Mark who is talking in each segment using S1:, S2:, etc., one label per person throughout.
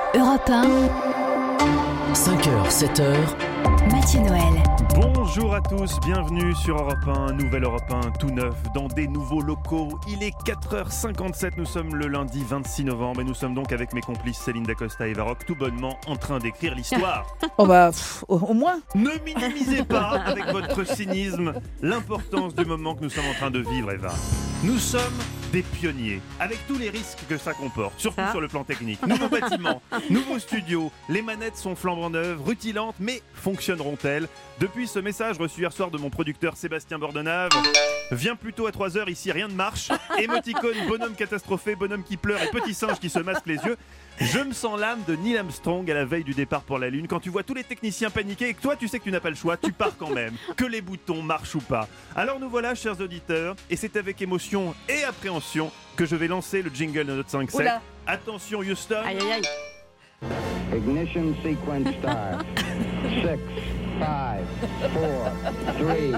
S1: Europe 1,
S2: 5h, 7h,
S1: Mathieu Noël.
S3: Bonjour à tous, bienvenue sur Europe 1, nouvel Europe 1 tout neuf dans des nouveaux locaux. Il est 4h57, nous sommes le lundi 26 novembre et nous sommes donc avec mes complices Céline Dacosta et Varrock tout bonnement en train d'écrire l'histoire.
S4: Au moins.
S3: Ne minimisez pas avec votre cynisme l'importance du moment que nous sommes en train de vivre, Eva. Nous sommes des pionniers, avec tous les risques que ça comporte, surtout sur le plan technique. Nouveaux bâtiments, nouveaux studios, les manettes sont flambant neuves, rutilantes, mais fonctionneront-elles ? Depuis ce message reçu hier soir de mon producteur Sébastien Bordenave, viens plutôt à 3h, ici rien ne marche. Émoticône, bonhomme catastrophé, bonhomme qui pleure et petit singe qui se masque les yeux. Je me sens l'âme de Neil Armstrong à la veille du départ pour la Lune. Quand tu vois tous les techniciens paniquer et que toi tu sais que tu n'as pas le choix, tu pars quand même, que les boutons marchent ou pas. Alors nous voilà, chers auditeurs, et c'est avec émotion et appréhension que je vais lancer le jingle de notre 5-7.
S4: Oula.
S3: Attention Houston.
S4: Aïe aïe aïe.
S5: Ignition sequence start. 6, 5, 4, 3, 2,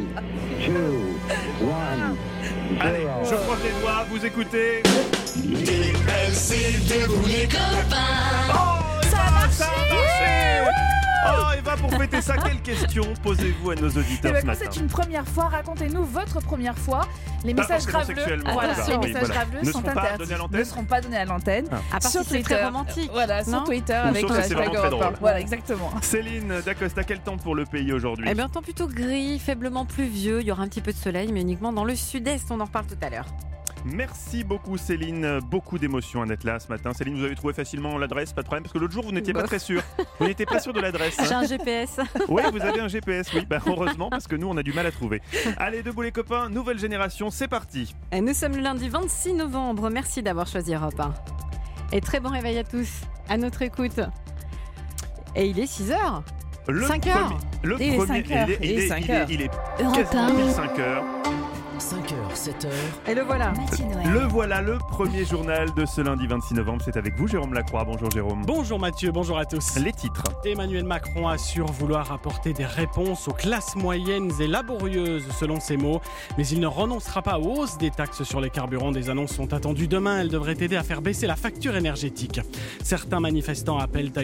S5: 1,
S3: Allez,
S5: 0.
S3: je croise les doigts, vous écoutez.
S4: Ça a marché.
S3: Oh, Eva, pour fêter ça, quelle question posez-vous à nos auditeurs ce
S4: Quand
S3: matin?
S4: c'est une première fois, racontez-nous votre première fois. Les
S3: Pas
S4: messages
S3: forcément
S4: graveleux,
S3: sexuellement,
S4: voilà,
S3: c'est ça.
S4: les
S3: Oui,
S4: messages
S3: voilà.
S4: graveleux
S3: Ne
S4: sont
S3: seront pas
S4: interdits.
S3: donnés à l'antenne.
S4: Ne seront pas donnés à l'antenne.
S3: Ah.
S6: À part
S4: Sur
S6: si c'est
S4: Twitter,
S6: très romantique.
S4: Voilà, sur
S6: non
S4: Twitter
S3: Ou
S4: avec
S3: sauf
S4: le
S3: que c'est
S4: hashtag
S3: vraiment très
S4: Europe 1.
S3: drôle.
S4: Voilà, exactement.
S3: Céline Dacosta, quel temps pour le pays aujourd'hui?
S6: Eh bien, temps plutôt gris, faiblement pluvieux. Il y aura un petit peu de soleil, mais uniquement dans le sud-est. On en reparle tout à l'heure.
S3: Merci beaucoup Céline, beaucoup d'émotions à être là ce matin. Céline, vous avez trouvé facilement l'adresse, pas de problème, parce que l'autre jour vous n'étiez pas
S6: Bof.
S3: très sûr. Vous n'étiez pas sûr de l'adresse.
S6: J'ai un GPS.
S3: Oui, vous avez un GPS, oui. Heureusement, parce que nous on a du mal à trouver. Allez, debout les copains, nouvelle génération, c'est parti.
S6: Et nous sommes le lundi 26 novembre. Merci d'avoir choisi Europe 1. Et très bon réveil à tous, à notre écoute. Et il est 6h.
S3: Le
S6: 5 heures.
S3: Le
S4: Il est
S3: premier,
S4: 5 heures.
S3: il est
S1: Europe
S3: quasiment
S1: 1,
S3: pile 5 heures.
S2: 5h, 7h,
S6: Et le voilà.
S1: Mathieu Noël.
S3: Le voilà, le premier journal de ce lundi 26 novembre. C'est avec vous, Jérôme Lacroix. Bonjour Jérôme.
S7: Bonjour Mathieu, bonjour à tous.
S3: Les titres.
S7: Emmanuel Macron assure vouloir apporter des réponses aux classes moyennes et laborieuses, selon ses mots. Mais il ne renoncera pas aux hausses des taxes sur les carburants. Des annonces sont attendues demain. Elles devraient aider à faire baisser la facture énergétique. Certains manifestants appellent à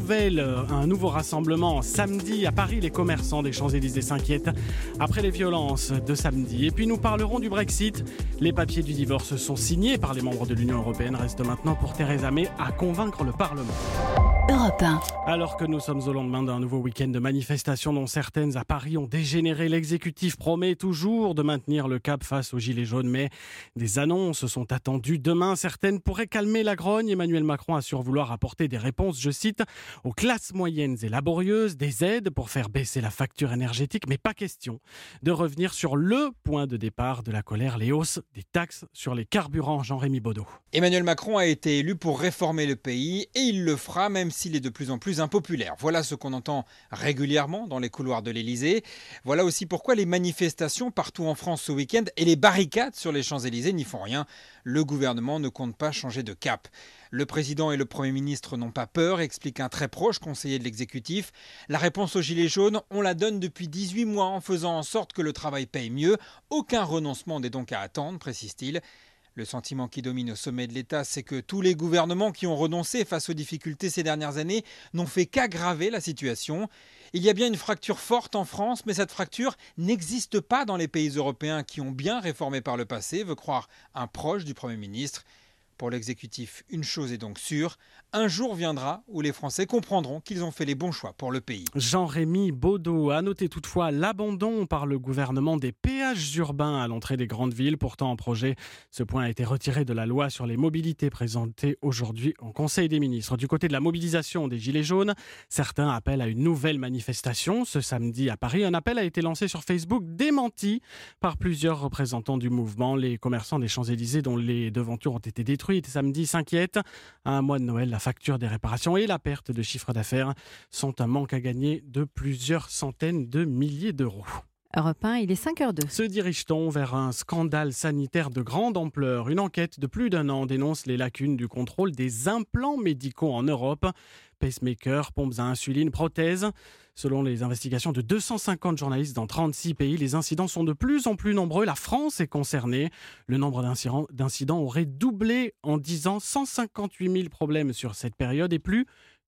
S7: un nouveau rassemblement samedi à Paris. Les commerçants des Champs-Élysées s'inquiètent après les violences de samedi. Et puis nous parlerons du Brexit. Les papiers du divorce sont signés par les membres de l'Union européenne. Reste maintenant pour Theresa May à convaincre le Parlement.
S1: Europe 1,
S7: Alors que nous sommes au lendemain d'un nouveau week-end de manifestations dont certaines à Paris ont dégénéré, l'exécutif promet toujours de maintenir le cap face aux gilets jaunes, mais des annonces sont attendues demain. Certaines pourraient calmer la grogne. Emmanuel Macron assure vouloir apporter des réponses, je cite, aux classes moyennes et laborieuses, des aides pour faire baisser la facture énergétique, mais pas question de revenir sur le point de départ de la colère, les hausses des taxes sur les carburants. Jean-Rémy Baudot.
S8: Emmanuel Macron a été élu pour réformer le pays et il le fera même s'il est de plus en plus impopulaire. Voilà ce qu'on entend régulièrement dans les couloirs de l'Élysée. Voilà aussi pourquoi les manifestations partout en France ce week-end et les barricades sur les Champs-Élysées n'y font rien. Le gouvernement ne compte pas changer de cap. Le président et le Premier ministre n'ont pas peur, explique un très proche conseiller de l'exécutif. La réponse aux gilets jaunes, on la donne depuis 18 mois en faisant en sorte que le travail paye mieux. Aucun renoncement n'est donc à attendre, précise-t-il. Le sentiment qui domine au sommet de l'État, c'est que tous les gouvernements qui ont renoncé face aux difficultés ces dernières années n'ont fait qu'aggraver la situation. Il y a bien une fracture forte en France, mais cette fracture n'existe pas dans les pays européens qui ont bien réformé par le passé, veut croire un proche du Premier ministre. Pour l'exécutif, une chose est donc sûre, un jour viendra où les Français comprendront qu'ils ont fait les bons choix pour le pays.
S7: Jean-Rémy Baudot a noté toutefois l'abandon par le gouvernement des péages urbains à l'entrée des grandes villes. Pourtant en projet, ce point a été retiré de la loi sur les mobilités présentée aujourd'hui au Conseil des ministres. Du côté de la mobilisation des Gilets jaunes, certains appellent à une nouvelle manifestation. Ce samedi à Paris, un appel a été lancé sur Facebook, démenti par plusieurs représentants du mouvement. Les commerçants des Champs-Élysées dont les devantures ont été détruites samedi s'inquiètent. À un mois de Noël, la facture des réparations et la perte de chiffre d'affaires sont un manque à gagner de plusieurs centaines de milliers d'euros.
S6: Europe 1, il est 5h02.
S7: Se dirige-t-on vers un scandale sanitaire de grande ampleur? Une enquête de plus d'1 an dénonce les lacunes du contrôle des implants médicaux en Europe. Pacemakers, pompes à insuline, prothèses. Selon les investigations de 250 journalistes dans 36 pays, les incidents sont de plus en plus nombreux. La France est concernée. Le nombre d'incidents aurait doublé en 10 ans. 158 000 problèmes sur cette période et plus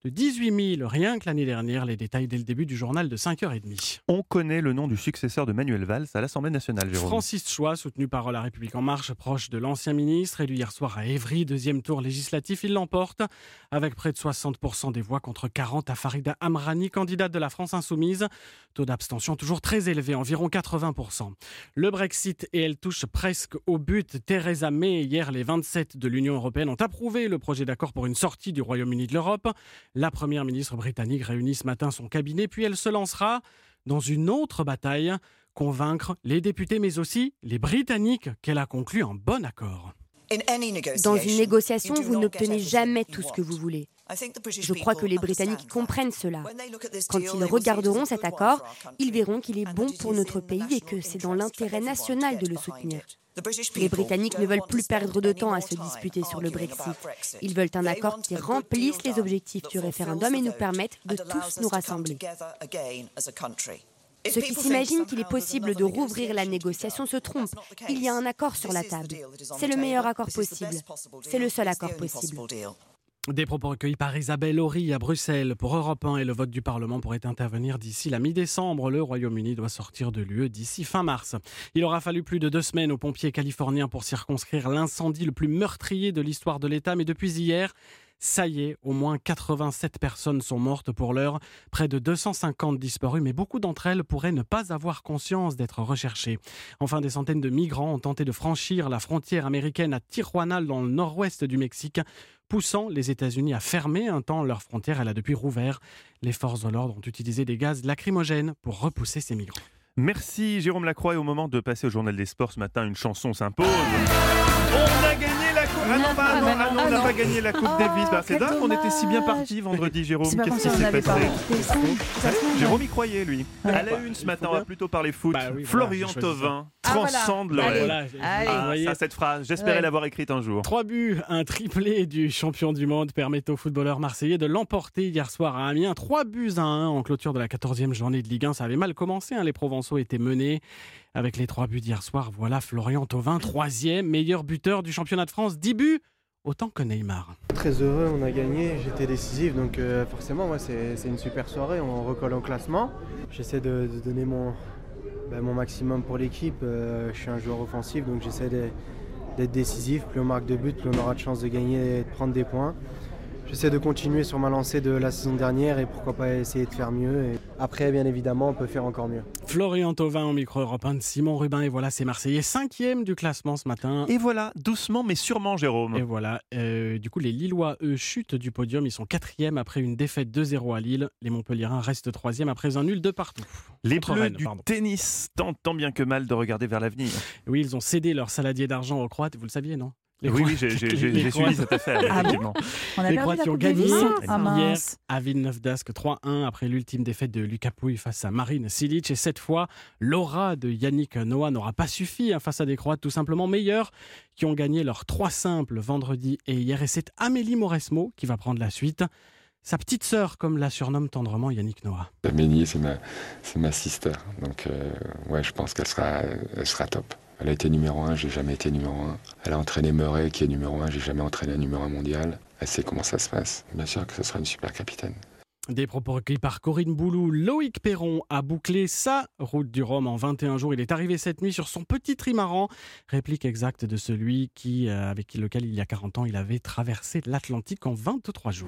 S7: de 18 000 rien que l'année dernière. Les détails dès le début du journal de 5h30.
S3: On connaît le nom du successeur de Manuel Valls à l'Assemblée nationale, Jérôme.
S7: Francis Choix, soutenu par La République En Marche, proche de l'ancien ministre, élu hier soir à Évry, deuxième tour législatif, il l'emporte avec près de 60% des voix contre 40 à Farida Amrani, candidate de la France Insoumise. Taux d'abstention toujours très élevé, environ 80%. Le Brexit, et elle touche presque au but. Theresa May, hier, les 27 de l'Union européenne ont approuvé le projet d'accord pour une sortie du Royaume-Uni de l'Europe. La première ministre britannique réunit ce matin son cabinet, puis elle se lancera dans une autre bataille, convaincre les députés mais aussi les Britanniques qu'elle a conclu un bon accord.
S9: Dans une négociation, vous n'obtenez jamais tout ce que vous voulez. Je crois que les Britanniques comprennent cela. Quand ils regarderont cet accord, ils verront qu'il est bon pour notre pays et que c'est dans l'intérêt national de le soutenir. Les Britanniques ne veulent plus perdre de temps à se disputer sur le Brexit. Ils veulent un accord qui remplisse les objectifs du référendum et nous permette de tous nous rassembler. Ceux qui s'imaginent qu'il est possible de rouvrir la négociation se trompent. Il y a un accord sur la table. C'est le meilleur accord possible. C'est le seul accord possible.
S7: Des propos recueillis par Isabelle Horry à Bruxelles pour Europe 1 et le vote du Parlement pourrait intervenir d'ici la mi-décembre. Le Royaume-Uni doit sortir de l'UE d'ici fin mars. Il aura fallu plus de 2 semaines aux pompiers californiens pour circonscrire l'incendie le plus meurtrier de l'histoire de l'État. Mais depuis hier, ça y est, au moins 87 personnes sont mortes pour l'heure, près de 250 disparues, mais beaucoup d'entre elles pourraient ne pas avoir conscience d'être recherchées. Enfin, des centaines de migrants ont tenté de franchir la frontière américaine à Tijuana, dans le nord-ouest du Mexique, poussant les États-Unis à fermer un temps leur frontière. Elle a depuis rouvert. Les forces de l'ordre ont utilisé des gaz lacrymogènes pour repousser ces migrants.
S3: Merci Jérôme Lacroix, et au moment de passer au journal des sports ce matin, une chanson s'impose. On a gagné la coupe. On n'a pas gagné la coupe Davis. C'est dingue, on était si bien partis vendredi, Jérôme. Qu'est-ce qui s'est passé? Jérôme y croyait, lui. À la une ce matin, on va plutôt parler foot. Florian Thauvin transcende l'Europe. Ça, cette phrase, j'espérais l'avoir écrite un jour.
S7: 3 buts, un triplé du champion du monde permet au footballeur marseillais de l'emporter hier soir à Amiens. 3-1 en clôture de la 14e journée de Ligue 1. Ça avait mal commencé, les Provençaux étaient menés. Avec les 3 buts d'hier soir, voilà Florian Thauvin, 3e meilleur buteur du championnat de France. 10 buts, autant que Neymar.
S10: Très heureux, on a gagné, j'étais décisif, donc forcément c'est une super soirée, on recolle en classement. J'essaie de donner mon maximum pour l'équipe, je suis un joueur offensif, donc j'essaie d'être décisif. Plus on marque de buts, plus on aura de chance de gagner et de prendre des points. J'essaie de continuer sur ma lancée de la saison dernière et pourquoi pas essayer de faire mieux. Et après, bien évidemment, on peut faire encore mieux.
S7: Florian Thauvin au micro Europe 1 de Simon Rubin. Et voilà, c'est Marseillais 5e du classement ce matin.
S3: Et voilà, doucement mais sûrement, Jérôme.
S7: Et voilà, du coup, les Lillois, eux, chutent du podium. Ils sont 4e après une défaite 2-0 à Lille. Les Montpelliérains restent 3e après un nul de partout.
S3: Les Bleus du tennis tentent tant bien que mal de regarder vers l'avenir.
S7: Oui, ils ont cédé leur saladier d'argent aux Croates, vous le saviez, non?
S3: Oui, j'ai suivi cette affaire, effectivement.
S7: Les Croates qui ont gagné hier à Villeneuve-d'Ascq 3-1 après l'ultime défaite de Luka Pouille face à Marine Cilic. Et cette fois, l'aura de Yannick Noah n'aura pas suffi face à des Croates tout simplement meilleurs qui ont gagné leurs 3 simples vendredi et hier. Et c'est Amélie Mauresmo qui va prendre la suite. Sa petite sœur, comme la surnomme tendrement Yannick Noah.
S11: Amélie, c'est ma sister. Donc, je pense qu'elle sera top. Elle a été numéro 1, j'ai jamais été numéro 1. Elle a entraîné Murray, qui est numéro 1, j'ai jamais entraîné un numéro 1 mondial. Elle sait comment ça se passe. Bien sûr que ce sera une super capitaine.
S7: Des propos recueillis par Corinne Boulou. Loïc Perron a bouclé sa route du Rhum en 21 jours. Il est arrivé cette nuit sur son petit trimaran. Réplique exacte de celui avec lequel, il y a 40 ans, il avait traversé l'Atlantique en 23 jours.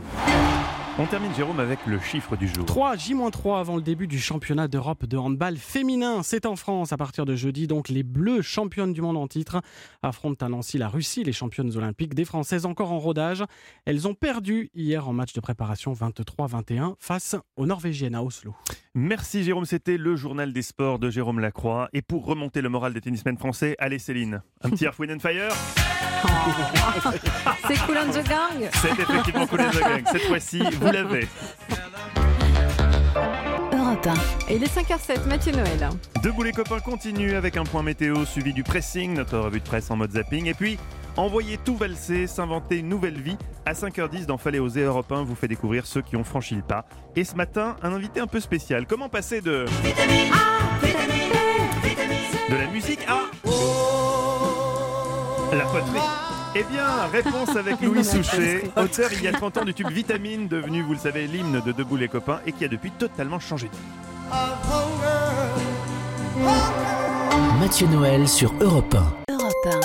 S3: On termine, Jérôme, avec le chiffre du jour.
S7: 3, J-3 avant le début du championnat d'Europe de handball féminin. C'est en France à partir de jeudi. Donc les Bleus, championnes du monde en titre, affrontent à Nancy la Russie, les championnes olympiques. Des Françaises encore en rodage. Elles ont perdu hier en match de préparation 23-21 face aux Norvégiennes à Oslo.
S3: Merci Jérôme, c'était le journal des sports de Jérôme Lacroix. Et pour remonter le moral des tennismen français, allez Céline, un petit Earth, Wind and Fire.
S6: C'est Kool and the Gang.
S3: C'est effectivement Kool and the Gang. Cette fois-ci, vous l'avez.
S1: Europe 1.
S6: Et il est 5h07, Mathieu Noël.
S3: Debout les copains continue avec un point météo suivi du pressing, notre revue de presse en mode zapping. Et puis, envoyer tout valser, s'inventer une nouvelle vie. À 5h10 dans Fallait oser, Europe 1 vous fait découvrir ceux qui ont franchi le pas. Et ce matin, un invité un peu spécial. Comment passer de la musique à la poterie. Eh bien, réponse avec Louis Souchet, auteur il y a 30 ans du tube Vitamine, devenu, vous le savez, l'hymne de Debout les copains et qui a depuis totalement changé de vie.
S2: Mathieu Noël sur Europe 1.
S1: Europe 1.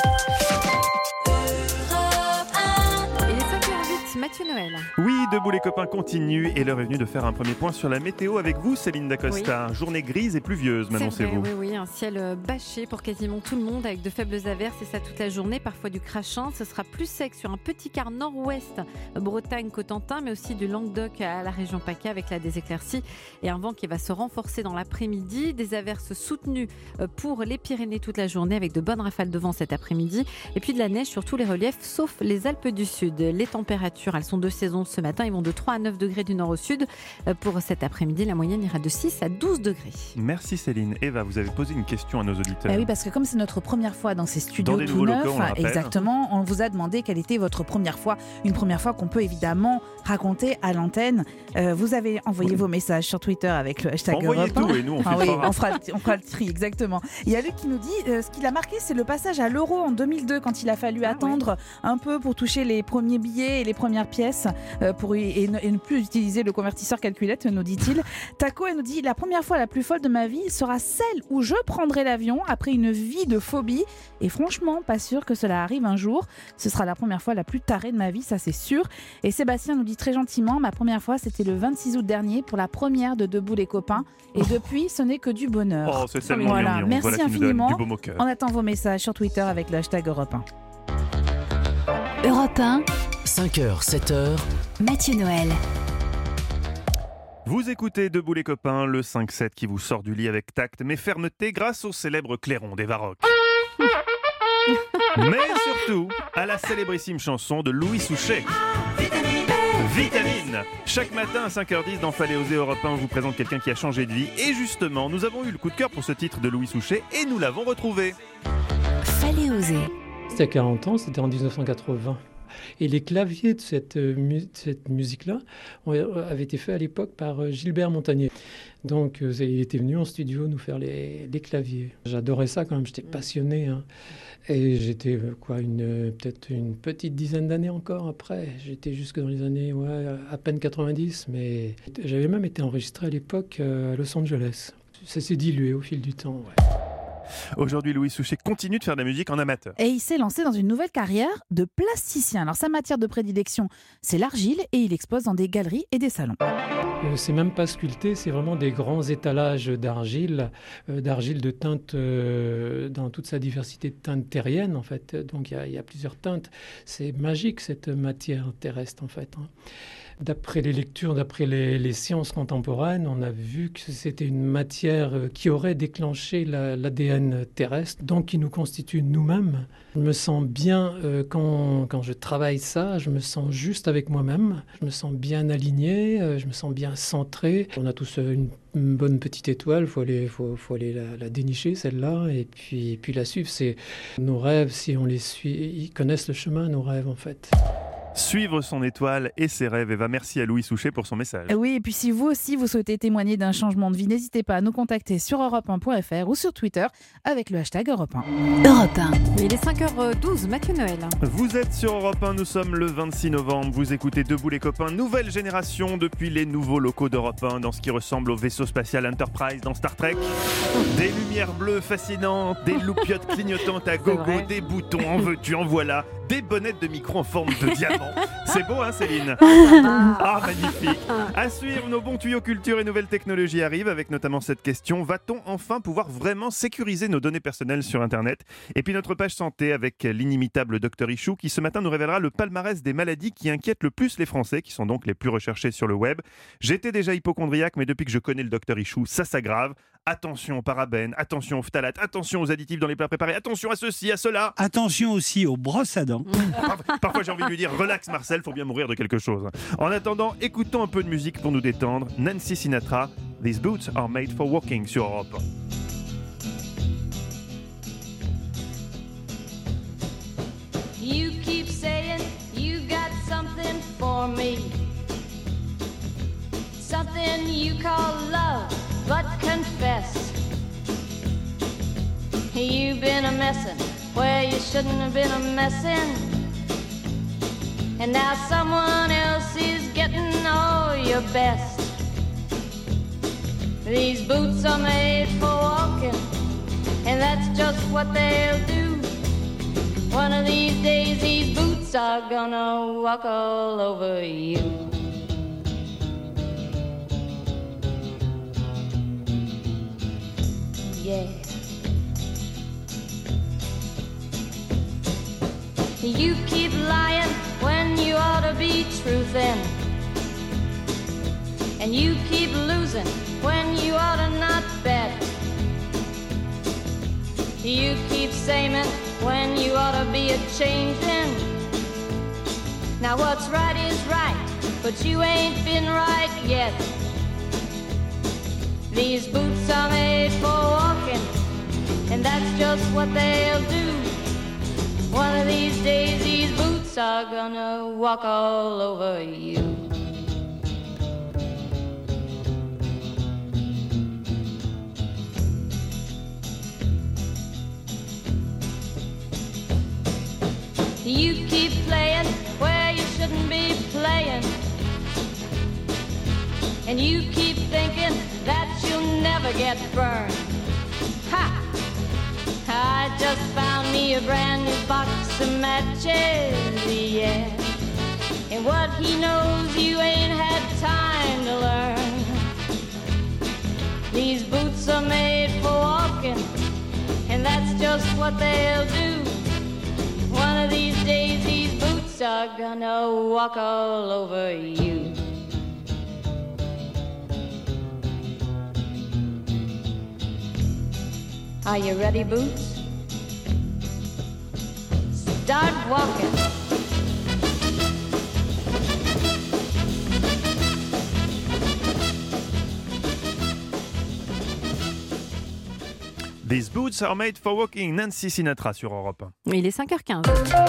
S6: Il est 5h08, Mathieu Noël.
S3: Oui, Debout les copains continue et l'heure est venue de faire un premier point sur la météo avec vous, Céline Dacosta. Oui. Journée grise et pluvieuse, m'annoncez-vous.
S6: Oui, un ciel bâché pour quasiment tout le monde avec de faibles averses et ça toute la journée, parfois du crachant. Ce sera plus sec sur un petit quart nord-ouest, Bretagne, Cotentin, mais aussi du Languedoc à la région PACA avec des éclaircies et un vent qui va se renforcer dans l'après-midi. Des averses soutenues pour les Pyrénées toute la journée avec de bonnes rafales de vent cet après-midi et puis de la neige sur tous les reliefs sauf les Alpes du Sud. Les températures, elles sont de saison ce matin. Ils vont de 3 à 9 degrés du nord au sud. Pour cet après-midi, la moyenne ira de 6 à 12 degrés. Merci
S3: Céline. Eva, vous avez posé une question à nos auditeurs.
S4: Oui, parce que comme c'est notre première fois dans ces studios
S3: dans
S4: tout neufs, exactement, on vous a demandé quelle était votre première fois. Une première fois qu'on peut évidemment raconter à l'antenne. Vous avez envoyé vos messages sur Twitter avec le hashtag
S3: Envoyez
S4: Europe 1.
S3: tout et nous on fait
S4: on fera le tri, exactement. Il y a Luc qui nous dit ce qui l'a marqué, c'est le passage à l'euro en 2002 quand il a fallu attendre un peu pour toucher les premiers billets et les premières pièces et ne plus utiliser le convertisseur calculette, nous dit-il. Taco, elle nous dit la première fois la plus folle de ma vie sera celle où je prendrai l'avion après une vie de phobie et franchement pas sûr que cela arrive un jour. Ce sera la première fois la plus tarée de ma vie, ça c'est sûr. Et Sébastien nous dit très gentiment ma première fois c'était le 26 août dernier pour la première de Debout les copains et depuis ce n'est que du bonheur.
S3: Oh, c'est tellement mignon.
S4: Merci infiniment.
S3: Du baume au cœur.
S4: On attend vos messages sur Twitter avec le hashtag Europe 1.
S1: Europe 1.
S2: 5h, 7h.
S1: Mathieu Noël.
S3: Vous écoutez Debout les copains, le 5-7 qui vous sort du lit avec tact mais fermeté grâce au célèbre clairon d'Eva Rock. Mais surtout à la célébrissime chanson de Louis Souchet. Vitamine. Chaque matin à 5h10 dans Fallait oser Europe 1, on vous présente quelqu'un qui a changé de vie. Et justement, nous avons eu le coup de cœur pour ce titre de Louis Souchet et nous l'avons retrouvé.
S1: Fallait oser.
S12: C'était à 40 ans, c'était en 1980. Et les claviers de cette musique-là avaient été faits à l'époque par Gilbert Montagnier. Donc il était venu en studio nous faire les claviers. J'adorais ça quand même, j'étais passionné. Hein. Et j'étais peut-être une petite dizaine d'années encore après. J'étais jusque dans les années à peine 90, mais j'avais même été enregistré à l'époque à Los Angeles. Ça s'est dilué au fil du temps. Ouais.
S3: Aujourd'hui, Louis Souchet continue de faire de la musique en amateur.
S4: Et il s'est lancé dans une nouvelle carrière de plasticien. Alors sa matière de prédilection, c'est l'argile et il expose dans des galeries et des salons.
S12: C'est même pas sculpté, c'est vraiment des grands étalages d'argile de teinte dans toute sa diversité de teintes terriennes en fait. Donc il y a plusieurs teintes. C'est magique cette matière terrestre en fait. Hein. D'après les lectures, d'après les sciences contemporaines, on a vu que c'était une matière qui aurait déclenché l'ADN terrestre, donc qui nous constitue nous-mêmes. Je me sens bien quand je travaille ça, je me sens juste avec moi-même, je me sens bien aligné, je me sens bien centré. On a tous une bonne petite étoile, faut aller la dénicher celle-là et puis la suivre. C'est nos rêves, si on les suit, ils connaissent le chemin, nos rêves en fait.
S3: Suivre son étoile et ses rêves. Eva, merci à Louis Souchet pour son message.
S4: Oui, et puis si vous aussi vous souhaitez témoigner d'un changement de vie, n'hésitez pas à nous contacter sur europe1.fr ou sur Twitter avec le hashtag Europe 1.
S1: Europe 1.
S6: Il est 5h12, Mathieu Noël.
S3: Vous êtes sur Europe 1, nous sommes le 26 novembre. Vous écoutez Debout les copains, nouvelle génération depuis les nouveaux locaux d'Europe 1 dans ce qui ressemble au vaisseau spatial Enterprise dans Star Trek. Des lumières bleues fascinantes, des loupiottes clignotantes à gogo, des boutons en veux-tu, en voilà, des bonnettes de micro en forme de diamant. C'est beau, hein, Céline? Ah, magnifique. À suivre, nos bons tuyaux culture et nouvelles technologies arrivent, avec notamment cette question: va-t-on enfin pouvoir vraiment sécuriser nos données personnelles sur Internet? Et puis notre page santé avec l'inimitable Dr Ichou qui ce matin nous révélera le palmarès des maladies qui inquiètent le plus les Français, qui sont donc les plus recherchées sur le web. J'étais déjà hypocondriaque, mais depuis que je connais le Dr Ichou, ça s'aggrave. Attention aux parabènes, attention aux phtalates, attention aux additifs dans les plats préparés, attention à ceci, à cela.
S13: Attention aussi aux brosses à dents.
S3: Parfois j'ai envie de lui dire relax Marcel, faut bien mourir de quelque chose. En attendant, écoutons un peu de musique pour nous détendre. Nancy Sinatra, These Boots Are Made for Walking sur Europe.
S14: You keep saying you got something for me, something you call love, but confess you've been a messin' where you shouldn't have been a messin'. And now someone else is getting all your best. These boots are made for walking, and that's just what they'll do. One of these days these boots are gonna walk all over you. Yeah. You keep lying when you ought to be truthin', and you keep losing when you ought to not bet. You keep saying when you ought to be a-changin'. Now what's right is right, but you ain't been right yet. These boots are made for walking, and that's just what they'll do. One of these days these boots are gonna walk all over you. You keep playing where you shouldn't be playing, and you keep thinking that you'll never get burned. Ha! I just found me a brand new box of matches, yeah. And what he knows you ain't had time to learn. These boots are made for walking, and that's just what they'll do. One of these days these boots are gonna walk all over you. Are you ready, Boots? Start walking.
S3: These boots are made for walking. Nancy Sinatra sur Europe 1.
S6: Il est 5h15.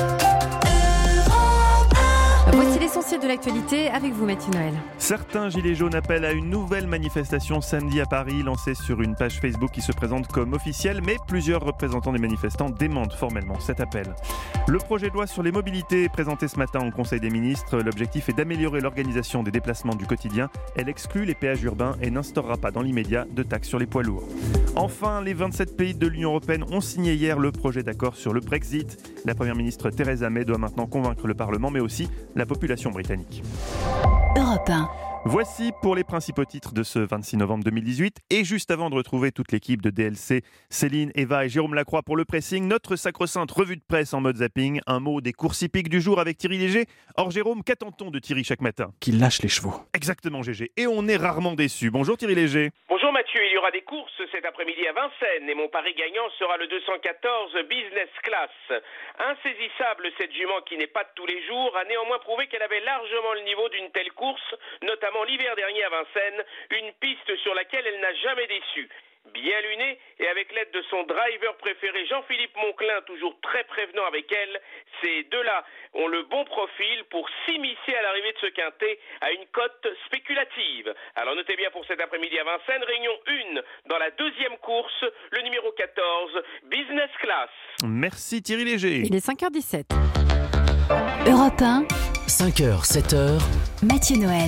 S6: Voici l'essentiel de l'actualité avec vous, Mathieu Noël.
S3: Certains gilets jaunes appellent à une nouvelle manifestation samedi à Paris, lancée sur une page Facebook qui se présente comme officielle, mais plusieurs représentants des manifestants démentent formellement cet appel. Le projet de loi sur les mobilités est présenté ce matin au Conseil des ministres. L'objectif est d'améliorer l'organisation des déplacements du quotidien. Elle exclut les péages urbains et n'instaurera pas dans l'immédiat de taxes sur les poids lourds. Enfin, les 27 pays de l'Union européenne ont signé hier le projet d'accord sur le Brexit. La première ministre Theresa May doit maintenant convaincre le Parlement, mais aussi la population britannique.
S1: Europe 1.
S3: Voici pour les principaux titres de ce 26 novembre 2018. Et juste avant de retrouver toute l'équipe de DLC, Céline, Eva et Jérôme Lacroix pour le pressing, notre sacro-sainte revue de presse en mode zapping. Un mot des courses hippiques du jour avec Thierry Léger. Or Jérôme, qu'attend-on de Thierry chaque matin ?
S7: Qu'il lâche les chevaux.
S3: Exactement, Gégé. Et on est rarement déçu. Bonjour Thierry Léger.
S15: Bonjour Mathieu, il y aura des courses cet après-midi à Vincennes et mon pari gagnant sera le 214 Business Class. Insaisissable, cette jument qui n'est pas de tous les jours a néanmoins prouvé qu'elle avait largement le niveau d'une telle course, notamment l'hiver dernier à Vincennes, une piste sur laquelle elle n'a jamais déçu. Bien lunée et avec l'aide de son driver préféré Jean-Philippe Monclin, toujours très prévenant avec elle, ces deux-là ont le bon profil pour s'immiscer à l'arrivée de ce quintet à une cote spéculative. Alors notez bien pour cet après-midi à Vincennes, réunion 1 dans la deuxième course, le numéro 14, Business Class.
S3: Merci Thierry Léger.
S6: Il est 5h17.
S1: Europe 1.
S2: 5h, 7h.
S1: Mathieu Noël.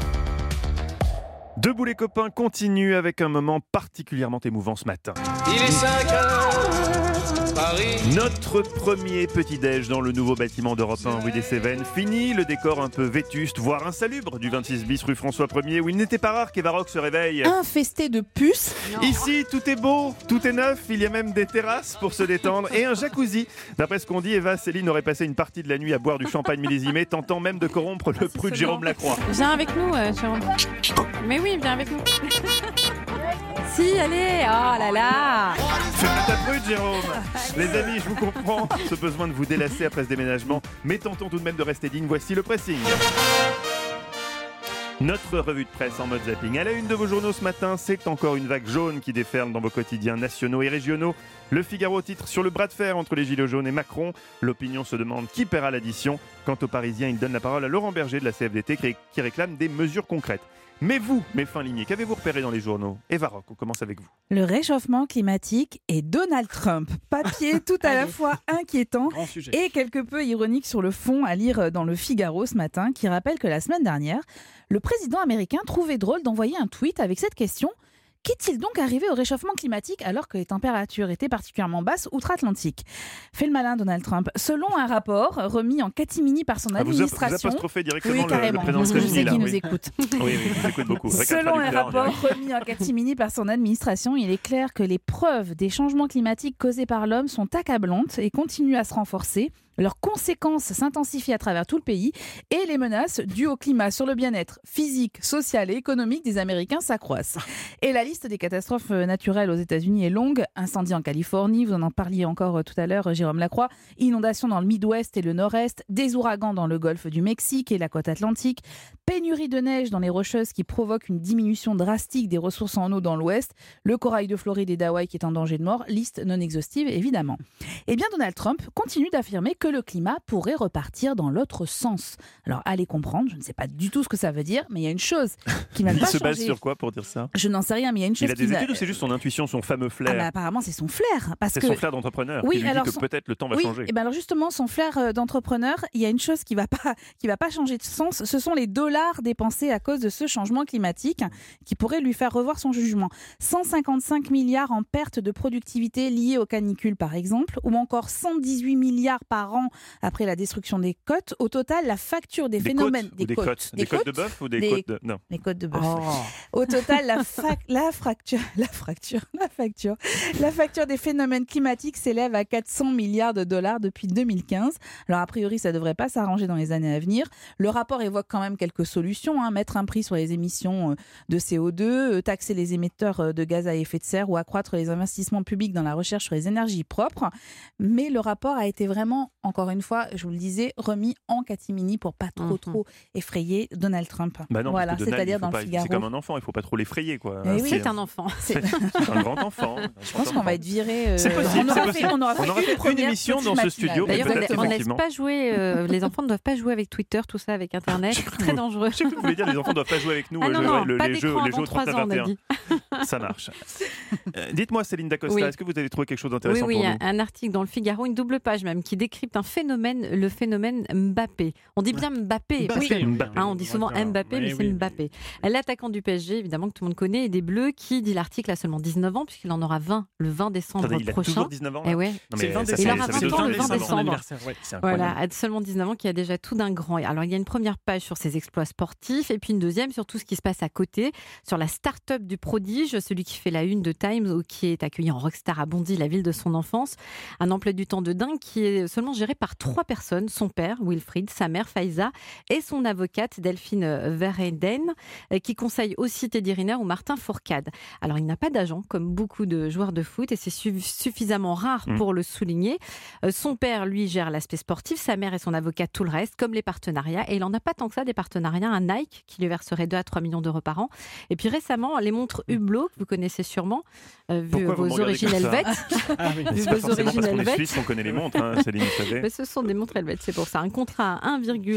S3: Debout les copains continue avec un moment particulièrement émouvant ce matin.
S15: Il est 5h, Paris.
S3: Notre premier petit-déj dans le nouveau bâtiment d'Europe 1 rue des Cévennes. Fini le décor un peu vétuste, voire insalubre du 26 bis rue François 1er où il n'était pas rare qu'Eva Rock se réveille.
S4: Infesté de puces.
S3: Ici, tout est beau, tout est neuf. Il y a même des terrasses pour se détendre et un jacuzzi. D'après ce qu'on dit, Eva Céline aurait passé une partie de la nuit à boire du champagne millésimé, tentant même de corrompre le prude Jérôme Lacroix.
S6: Viens avec nous, Jérôme. Mais oui, viens avec nous. Si, allez, oh là là.
S3: C'est pas ta prude, Jérôme. Les amis, je vous comprends, ce besoin de vous délasser après ce déménagement, mais tentons tout de même de rester digne. Voici le pressing. Notre revue de presse en mode zapping. À la une de vos journaux ce matin, c'est encore une vague jaune qui déferle dans vos quotidiens nationaux et régionaux. Le Figaro titre sur le bras de fer entre les gilets jaunes et Macron. L'opinion se demande qui paiera l'addition. Quant aux Parisiens, il donne la parole à Laurent Berger de la CFDT qui réclame des mesures concrètes. Mais vous, mes fins lignées, qu'avez-vous repéré dans les journaux ? Eva Rock, on commence avec vous.
S4: Le réchauffement climatique et Donald Trump. Papier tout à la fois inquiétant et quelque peu ironique sur le fond, à lire dans le Figaro ce matin, qui rappelle que la semaine dernière, le président américain trouvait drôle d'envoyer un tweet avec cette question: qu'est-il donc arrivé au réchauffement climatique alors que les températures étaient particulièrement basses outre-Atlantique ? Fait le malin Donald Trump. Selon un rapport remis en catimini par son administration...
S3: Vous apostrophez directement
S4: oui, carrément.
S3: le président
S4: Je sais qu'il nous écoute.
S3: Oui, il nous écoute beaucoup.
S4: Selon un rapport remis en catimini par son administration, il est clair que les preuves des changements climatiques causés par l'homme sont accablantes et continuent à se renforcer. Leurs conséquences s'intensifient à travers tout le pays et les menaces dues au climat sur le bien-être physique, social et économique des Américains s'accroissent. Et la liste des catastrophes naturelles aux États-Unis est longue. Incendie en Californie, vous en parliez encore tout à l'heure, Jérôme Lacroix. Inondations dans le Midwest et le Nord-Est. Des ouragans dans le golfe du Mexique et la côte atlantique. Pénurie de neige dans les Rocheuses qui provoque une diminution drastique des ressources en eau dans l'Ouest. Le corail de Floride et d'Hawaï qui est en danger de mort. Liste non exhaustive, évidemment. Eh bien, Donald Trump continue d'affirmer que le climat pourrait repartir dans l'autre sens. Alors, allez comprendre, je ne sais pas du tout ce que ça veut dire, mais il y a une chose qui m'a pas changé.
S3: Il se base sur quoi pour dire ça ?
S4: Je n'en sais rien, mais il y a une chose
S3: qui... Il a des études ou c'est juste son intuition, son fameux flair ?
S4: Apparemment, c'est son flair.
S3: C'est son flair d'entrepreneur qui lui dit que peut-être le temps va changer.
S4: Et alors justement, son flair d'entrepreneur, il y a une chose qui va pas changer de sens, ce sont les dollars dépensés à cause de ce changement climatique qui pourrait lui faire revoir son jugement. 155 milliards en perte de productivité liées aux canicules, par exemple, ou encore 118 milliards par an après la destruction des côtes. Au total, la facture des phénomènes...
S3: Des côtes de bœuf ou des côtes de... Non.
S4: Les côtes de bœuf. Au total, la facture des phénomènes climatiques s'élève à 400 milliards de dollars depuis 2015. Alors, a priori, ça ne devrait pas s'arranger dans les années à venir. Le rapport évoque quand même quelques solutions. Mettre un prix sur les émissions de CO2, taxer les émetteurs de gaz à effet de serre ou accroître les investissements publics dans la recherche sur les énergies propres. Mais le rapport a été vraiment, encore une fois, je vous le disais, remis en catimini pour pas trop effrayer Donald Trump.
S3: Bah non,
S4: voilà, c'est-à-dire dans le Figaro.
S3: C'est comme un enfant, il ne faut pas trop l'effrayer, quoi.
S4: Oui,
S6: c'est un enfant.
S3: C'est un grand enfant.
S4: Je pense qu'on va être viré.
S3: C'est possible.
S4: On aura fait
S3: une émission dans ce studio.
S6: D'ailleurs, on ne laisse pas jouer. Les enfants ne doivent pas jouer avec Twitter, tout ça, avec Internet. C'est très dangereux.
S3: Je sais que vous voulez dire les enfants ne doivent pas jouer avec nous.
S6: Les jeux au
S3: 39-21. Ça marche. Dites-moi, Céline Dacosta, est-ce que vous avez trouvé quelque chose d'intéressant pour nous ?
S6: Oui, un article dans le Figaro, une double page même, qui décrypte un phénomène, le phénomène Mbappé. On dit bien Mbappé. On dit souvent Mbappé, mais c'est Mbappé. L'attaquant du PSG, évidemment, que tout le monde connaît, et des Bleus, qui, dit l'article, a seulement 19 ans, puisqu'il en aura 20 le 20 décembre prochain.
S3: Il a toujours 19 ans.
S6: Il aura 20 ans le 20 décembre. Voilà, à seulement 19 ans, qui a déjà tout d'un grand. Alors, il y a une première page sur ses exploits sportifs, et puis une deuxième sur tout ce qui se passe à côté, sur la start-up du prodige, celui qui fait la une de Times, ou qui est accueilli en rockstar à Bondy, la ville de son enfance. Un emploi du temps de dingue qui est seulement géré par 3 personnes, son père, Wilfried, sa mère, Faiza, et son avocate, Delphine Verheyden, qui conseille aussi Teddy Riner ou Martin Fourcade. Alors, il n'a pas d'agent, comme beaucoup de joueurs de foot, et c'est suffisamment rare pour le souligner. Son père, lui, gère l'aspect sportif, sa mère et son avocate tout le reste, comme les partenariats, et il n'en a pas tant que ça, des partenariats. Un Nike, qui lui verserait 2 à 3 millions d'euros par an. Et puis récemment, les montres Hublot, que vous connaissez sûrement, vu vos origines helvètes.
S3: Vu vos origines helvètes. Les Suisses, on connaît les montres, Céline, vous savez.
S6: Mais ce sont des montres helvètes, c'est pour ça. Un contrat à 1,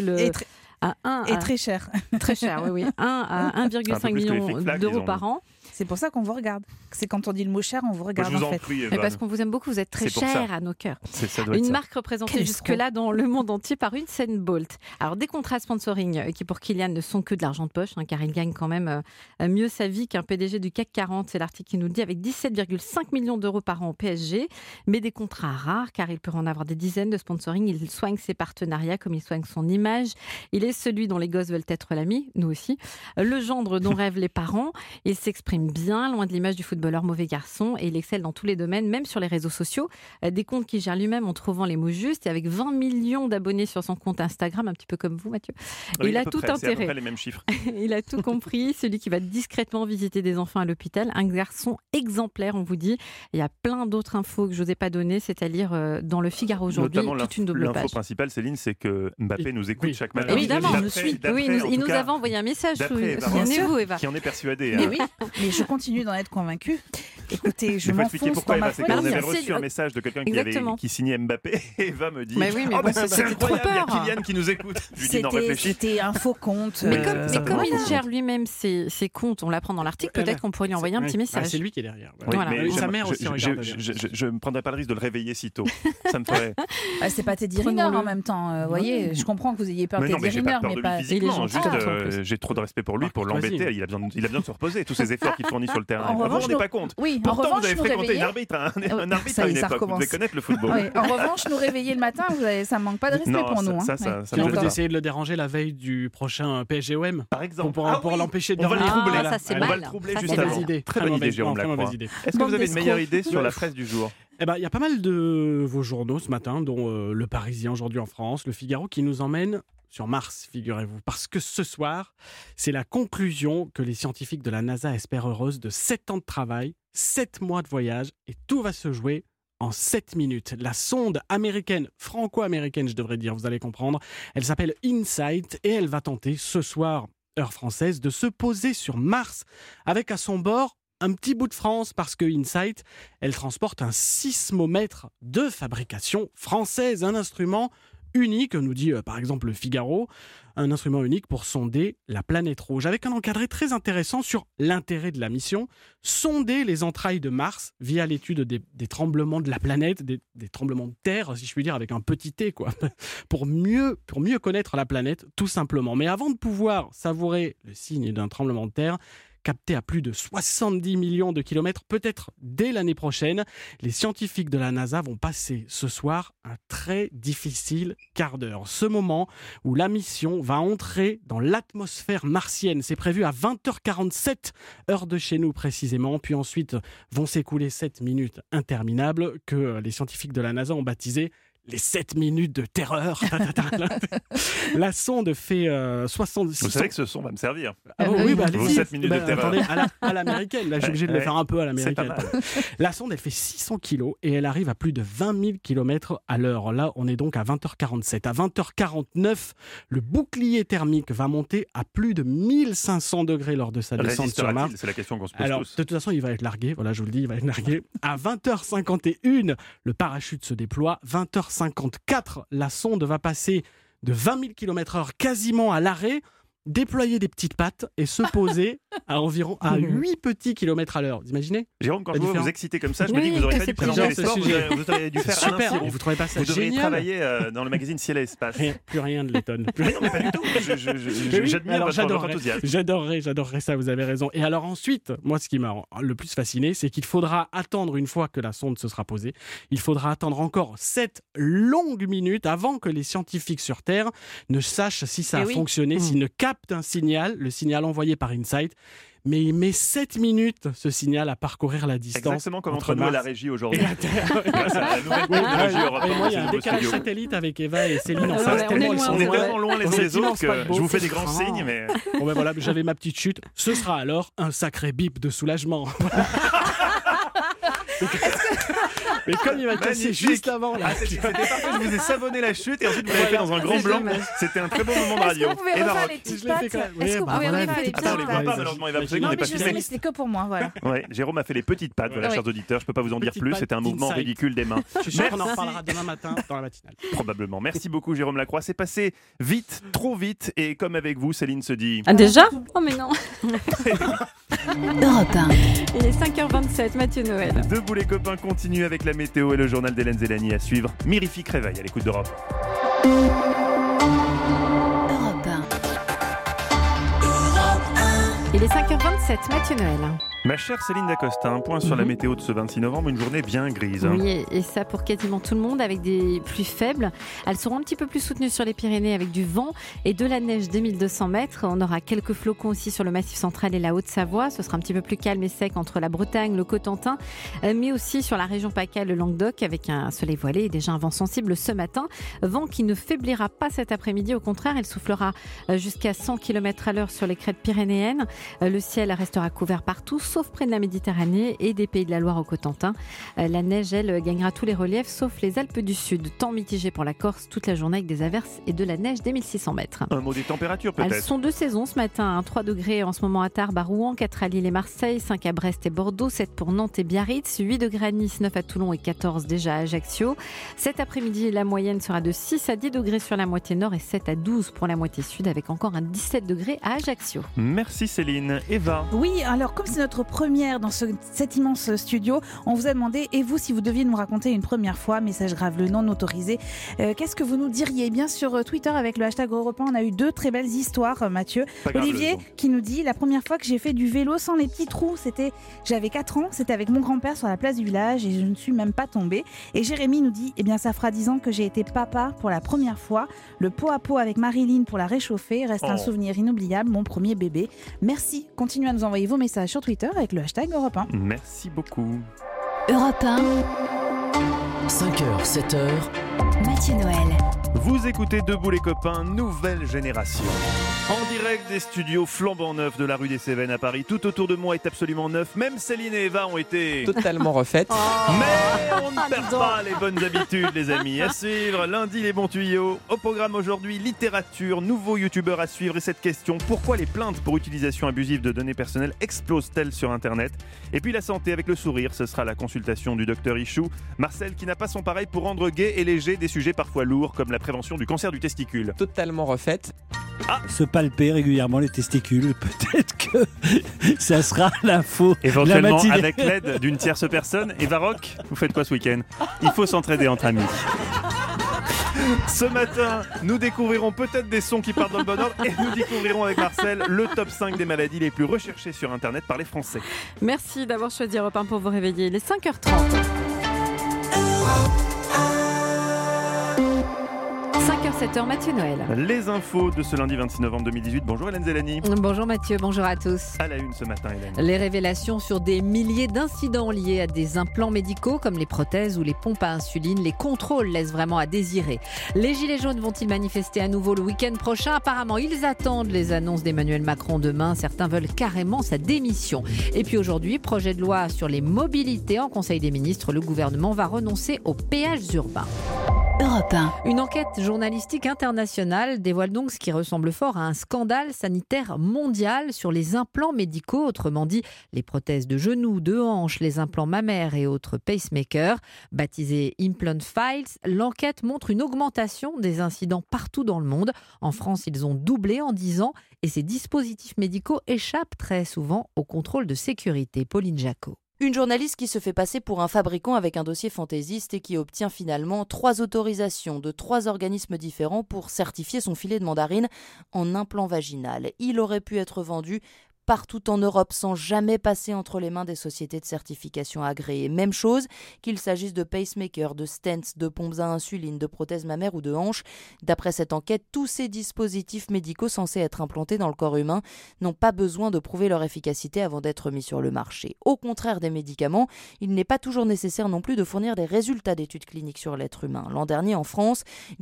S4: et très cher.
S6: Très cher, oui. 1 à 1,5 million d'euros par an.
S4: C'est pour ça qu'on vous regarde. C'est quand on dit le mot cher, on vous regarde
S3: en
S4: fait.
S3: Prie,
S6: mais parce qu'on vous aime beaucoup, vous êtes très cher à nos cœurs. Une marque représentée jusque-là dans le monde entier par Usain Bolt. Alors des contrats sponsoring qui pour Kylian ne sont que de l'argent de poche, car il gagne quand même mieux sa vie qu'un PDG du CAC 40, c'est l'article qui nous le dit, avec 17,5 millions d'euros par an au PSG, mais des contrats rares, car il peut en avoir des dizaines de sponsoring. Il soigne ses partenariats comme il soigne son image. Il est celui dont les gosses veulent être l'ami, nous aussi. Le gendre dont rêvent les parents. Il s'exprime bien, loin de l'image du footballeur mauvais garçon, et il excelle dans tous les domaines, même sur les réseaux sociaux. Des comptes qu'il gère lui-même en trouvant les mots justes, et avec 20 millions d'abonnés sur son compte Instagram, un petit peu comme vous, Mathieu.
S3: Oui,
S6: il a tout intérêt.
S3: C'est à peu près les mêmes chiffres.
S6: Il a tout compris, celui qui va discrètement visiter des enfants à l'hôpital. Un garçon exemplaire, on vous dit. Il y a plein d'autres infos que je n'osais pas donner, c'est à lire dans le Figaro aujourd'hui, toute une double page.
S3: L'info principale, Céline, c'est que Mbappé nous écoute chaque matin.
S6: Évidemment, il nous suit. Il nous avait envoyé un message. Souvenez-vous, Eva.
S3: Qui en est persuadé.
S4: Mais oui, mais je continue d'en être convaincue. Écoutez, je
S3: Il faut
S4: m'en
S3: expliquer
S4: fous
S3: pourquoi
S4: dans ma
S3: Eva. C'est qu'on
S4: folie.
S3: avait reçu un message de quelqu'un qui signait Mbappé et Eva me dit
S6: oui, mais
S3: c'est
S6: c'était trop
S3: incroyable, il y a
S6: peur.
S3: Kylian qui nous écoute. Je lui dis non, réfléchis.
S4: C'était un faux compte.
S6: Mais comme il gère lui-même ses comptes, on l'apprend dans l'article, peut-être qu'on pourrait lui envoyer un petit message.
S7: C'est lui qui est derrière.
S3: Oui,
S7: Voilà.
S3: mais
S7: sa mère aussi regarde.
S3: je ne prendrais pas le risque de le réveiller si tôt. Ça me ferait.
S4: C'est pas Teddy Riner en même temps. Vous voyez, je comprends que vous ayez peur de Teddy Riner, mais pas.
S3: Physiquement, juste, j'ai trop de respect pour lui, pour l'embêter. Il a besoin de se reposer. Tous ces efforts qu'il fournit sur le terrain.
S4: En revanche,
S3: on n'est pas compte.
S4: Oui,
S3: pourtant, vous avez fréquenté un arbitre à une époque. Vous devez connaître le football.
S4: En revanche, nous réveiller le matin, ça manque pas de respect pour nous.
S7: Vous essayez de le déranger la veille du prochain PSG-OM,
S3: par exemple,
S7: pour l'empêcher de
S3: dormir.
S6: On va le
S3: troubler juste avant. Très bonne idée, Jérôme Lacroix. Est-ce que vous avez une meilleure idée sur la presse du jour?
S7: Il y a pas mal de vos journaux ce matin, dont Le Parisien aujourd'hui en France, Le Figaro, qui nous emmène sur Mars, figurez-vous. Parce que ce soir, c'est la conclusion que les scientifiques de la NASA espèrent heureuse de 7 ans de travail, 7 mois de voyage, et tout va se jouer en 7 minutes. La sonde américaine, franco-américaine, je devrais dire, vous allez comprendre, elle s'appelle InSight et elle va tenter ce soir, heure française, de se poser sur Mars avec à son bord un petit bout de France, parce que InSight, elle transporte un sismomètre de fabrication française, un instrument unique, nous dit par exemple Le Figaro, un instrument unique pour sonder la planète rouge, avec un encadré très intéressant sur l'intérêt de la mission, sonder les entrailles de Mars via l'étude des tremblements de la planète, des tremblements de terre, si je puis dire, avec un petit t, quoi, pour mieux connaître la planète, tout simplement. Mais avant de pouvoir savourer le signe d'un tremblement de terre, capté à plus de 70 millions de kilomètres, peut-être dès l'année prochaine, les scientifiques de la NASA vont passer ce soir un très difficile quart d'heure. Ce moment où la mission va entrer dans l'atmosphère martienne. C'est prévu à 20h47, heure de chez nous précisément. Puis ensuite vont s'écouler 7 minutes interminables que les scientifiques de la NASA ont baptisées les 7 minutes de terreur. La sonde fait 70...
S3: Vous savez que ce son va me servir.
S7: Oui,
S3: vos 7 minutes de terreur.
S7: Attendez, à l'américaine. Là, je suis obligé de le faire un peu à l'américaine. La sonde, elle fait 600 kilos et elle arrive à plus de 20 000 km à l'heure. Là, on est donc à 20h47. À 20h49, le bouclier thermique va monter à plus de 1500 degrés lors de sa descente sur Mars.
S3: C'est la question qu'on se pose
S7: Alors,
S3: tous.
S7: De toute façon, il va être largué. Voilà, je vous le dis, il va être largué. À 20h51, le parachute se déploie. 20h54, la sonde va passer de 20 000 km/h quasiment à l'arrêt, déployer des petites pattes et se poser à environ 8 petits kilomètres à l'heure. Vous imaginez?
S3: Jérôme, quand je vous excitez comme ça, je me dis que vous auriez pas dû présenter les sports, vous auriez dû faire
S7: super.
S3: Alain Sirou.
S7: Vous trouvez pas ça
S3: vous devriez
S7: génial?
S3: travailler dans le magazine Ciel et Espace.
S7: Plus rien ne l'étonne.
S3: Non, mais pas du tout. J'admire votre enthousiasme.
S7: J'adorerais ça, vous avez raison. Et alors ensuite, moi, ce qui m'a le plus fasciné, c'est qu'il faudra attendre, une fois que la sonde se sera posée, il faudra attendre encore 7 longues minutes avant que les scientifiques sur Terre ne sachent si ça a fonctionné, s'ils ne captent un signal, le signal envoyé par InSight. Mais il met 7 minutes, ce signal, à parcours la distance.
S3: Exactement comme entre nous à la régie aujourd'hui.
S7: Grâce à la nouvelle technologie européenne. Moi, il y a un décalage satellite avec Eva et Céline.
S3: On est tellement loin les uns des autres que je vous fais des grands signes. Mais...
S7: Bon, ben voilà, j'avais ma petite chute. Ce sera alors un sacré bip de soulagement. Mais comme il va casser juste avant là.
S3: C'était parfait, je vous ai savonné la chute et ensuite vous l'avez fait dans un grand blanc. C'était un très bon moment de radio.
S4: Est-ce que vous pouvez refaire les petites pattes? Est-ce que vous pouvez refaire les petites pattes?
S3: On les voit pas malheureusement, Eva,
S4: Non, mais je sais, mais c'était que pour moi, voilà.
S3: Ouais, Jérôme a fait les petites pattes, voilà, chers auditeurs, je peux pas vous en dire plus, c'était un mouvement ridicule des mains.
S7: Je suis sûr qu'on en reparlera demain matin dans la matinale.
S3: Probablement. Merci beaucoup Jérôme Lacroix, c'est passé vite, trop vite, et comme avec vous, Céline se dit...
S6: Ah déjà? Oh mais non.
S1: Europe 1.
S6: Il est 5h27, Mathieu Noël.
S3: Debout les copains continue avec la météo et le journal d'Hélène Zélani à suivre. Mirifique réveil à l'écoute d'Europe.
S1: Europe 1.
S6: Il est 5h27, Mathieu Noël.
S3: Ma chère Céline Dacosta, un point sur la météo de ce 26 novembre, une journée bien grise.
S6: Oui, et ça pour quasiment tout le monde, avec des pluies faibles. Elles seront un petit peu plus soutenues sur les Pyrénées avec du vent et de la neige de 1200 mètres. On aura quelques flocons aussi sur le Massif central et la Haute-Savoie. Ce sera un petit peu plus calme et sec entre la Bretagne, le Cotentin, mais aussi sur la région PACA, le Languedoc, avec un soleil voilé et déjà un vent sensible ce matin. Vent qui ne faiblira pas cet après-midi, au contraire, il soufflera jusqu'à 100 km à l'heure sur les crêtes pyrénéennes. Le ciel restera couvert partout, sauf près de la Méditerranée et des Pays de la Loire au Cotentin. La neige, elle, gagnera tous les reliefs, sauf les Alpes du Sud. Temps mitigé pour la Corse toute la journée avec des averses et de la neige dès 1600 mètres.
S3: Un mot des températures peut-être.
S6: Elles sont de saison ce matin. 3 degrés en ce moment à Tarbes, à Rouen, 4 à Lille et Marseille, 5 à Brest et Bordeaux, 7 pour Nantes et Biarritz, 8 degrés à Nice, 9 à Toulon et 14 déjà à Ajaccio. Cet après-midi, la moyenne sera de 6 à 10 degrés sur la moitié nord et 7 à 12 pour la moitié sud, avec encore un 17 degrés à Ajaccio.
S3: Merci Céline. Eva.
S4: Oui, alors comme c'est notre première dans cet immense studio, on vous a demandé, et vous, si vous deviez nous raconter une première fois, message grave, le non autorisé, qu'est-ce que vous nous diriez? Bien sur Twitter avec le hashtag Europe 1, on a eu 2 très belles histoires, Mathieu. Olivier qui nous dit, la première fois que j'ai fait du vélo sans les petits trous, j'avais 4 ans, c'était avec mon grand-père sur la place du village et je ne suis même pas tombée. Et Jérémy nous dit, ça fera 10 ans que j'ai été papa pour la première fois, le pot à pot avec Marilyn pour la réchauffer, reste un souvenir inoubliable, mon premier bébé. Merci, continuez à nous envoyer vos messages sur Twitter avec le hashtag Europe 1.
S3: Merci beaucoup.
S1: Europe 1,
S2: 5h, 7h,
S1: Mathieu Noël.
S3: Vous écoutez Debout les copains, nouvelle génération. En direct des studios flambant neufs de la rue des Cévennes à Paris. Tout autour de moi est absolument neuf. Même Céline et Eva ont été
S16: totalement refaites.
S3: Mais on ne perd pas les bonnes habitudes, les amis. À suivre, lundi, les bons tuyaux. Au programme aujourd'hui, littérature, nouveau youtubeur à suivre et cette question: pourquoi les plaintes pour utilisation abusive de données personnelles explosent-elles sur Internet? Et puis la santé avec le sourire, ce sera la consultation du docteur Ichou. Marcel qui n'a pas son pareil pour rendre gai et léger des sujets parfois lourds comme la prévention du cancer du testicule.
S16: Totalement refaite.
S13: Se palper régulièrement les testicules, peut-être que ça sera l'info.
S3: Éventuellement avec l'aide d'une tierce personne. Eva Rock, vous faites quoi ce week-end? Il faut s'entraider entre amis. Ce matin, nous découvrirons peut-être des sons qui partent dans le bon ordre et nous découvrirons avec Marcel le top 5 des maladies les plus recherchées sur Internet par les Français.
S6: Merci d'avoir choisi Europe 1 pour vous réveiller. Il est 5h30. 5h-7h, Mathieu Noël.
S3: Les infos de ce lundi 26 novembre 2018. Bonjour Hélène Zellani.
S6: Bonjour Mathieu, bonjour à tous.
S3: À la une ce matin, Hélène.
S6: Les révélations sur des milliers d'incidents liés à des implants médicaux comme les prothèses ou les pompes à insuline. Les contrôles laissent vraiment à désirer. Les Gilets jaunes vont-ils manifester à nouveau le week-end prochain? Apparemment, ils attendent les annonces d'Emmanuel Macron demain. Certains veulent carrément sa démission. Et puis aujourd'hui, projet de loi sur les mobilités en Conseil des ministres. Le gouvernement va renoncer aux péages urbains.
S1: Europe 1.
S6: Une enquête journalistique internationale dévoile donc ce qui ressemble fort à un scandale sanitaire mondial sur les implants médicaux, autrement dit les prothèses de genoux, de hanches, les implants mammaires et autres pacemakers. Baptisé Implant Files, l'enquête montre une augmentation des incidents partout dans le monde. En France, ils ont doublé en 10 ans et ces dispositifs médicaux échappent très souvent au contrôle de sécurité. Pauline Jacot.
S17: Une journaliste qui se fait passer pour un fabricant avec un dossier fantaisiste et qui obtient finalement 3 autorisations de 3 organismes différents pour certifier son filet de mandarine en implant vaginal. Il aurait pu être vendu partout en Europe sans jamais passer entre les mains des sociétés de certification agréées. Même chose qu'il s'agisse de pacemakers, de stents, de pompes à insuline, de prothèses mammaires ou de hanches. D'après cette enquête, tous ces dispositifs médicaux censés être implantés dans le corps humain n'ont pas besoin de prouver leur efficacité avant d'être mis sur le marché. Au contraire des médicaments, il n'est pas toujours nécessaire non plus de fournir des résultats d'études cliniques sur l'être humain. L'an dernier, en France,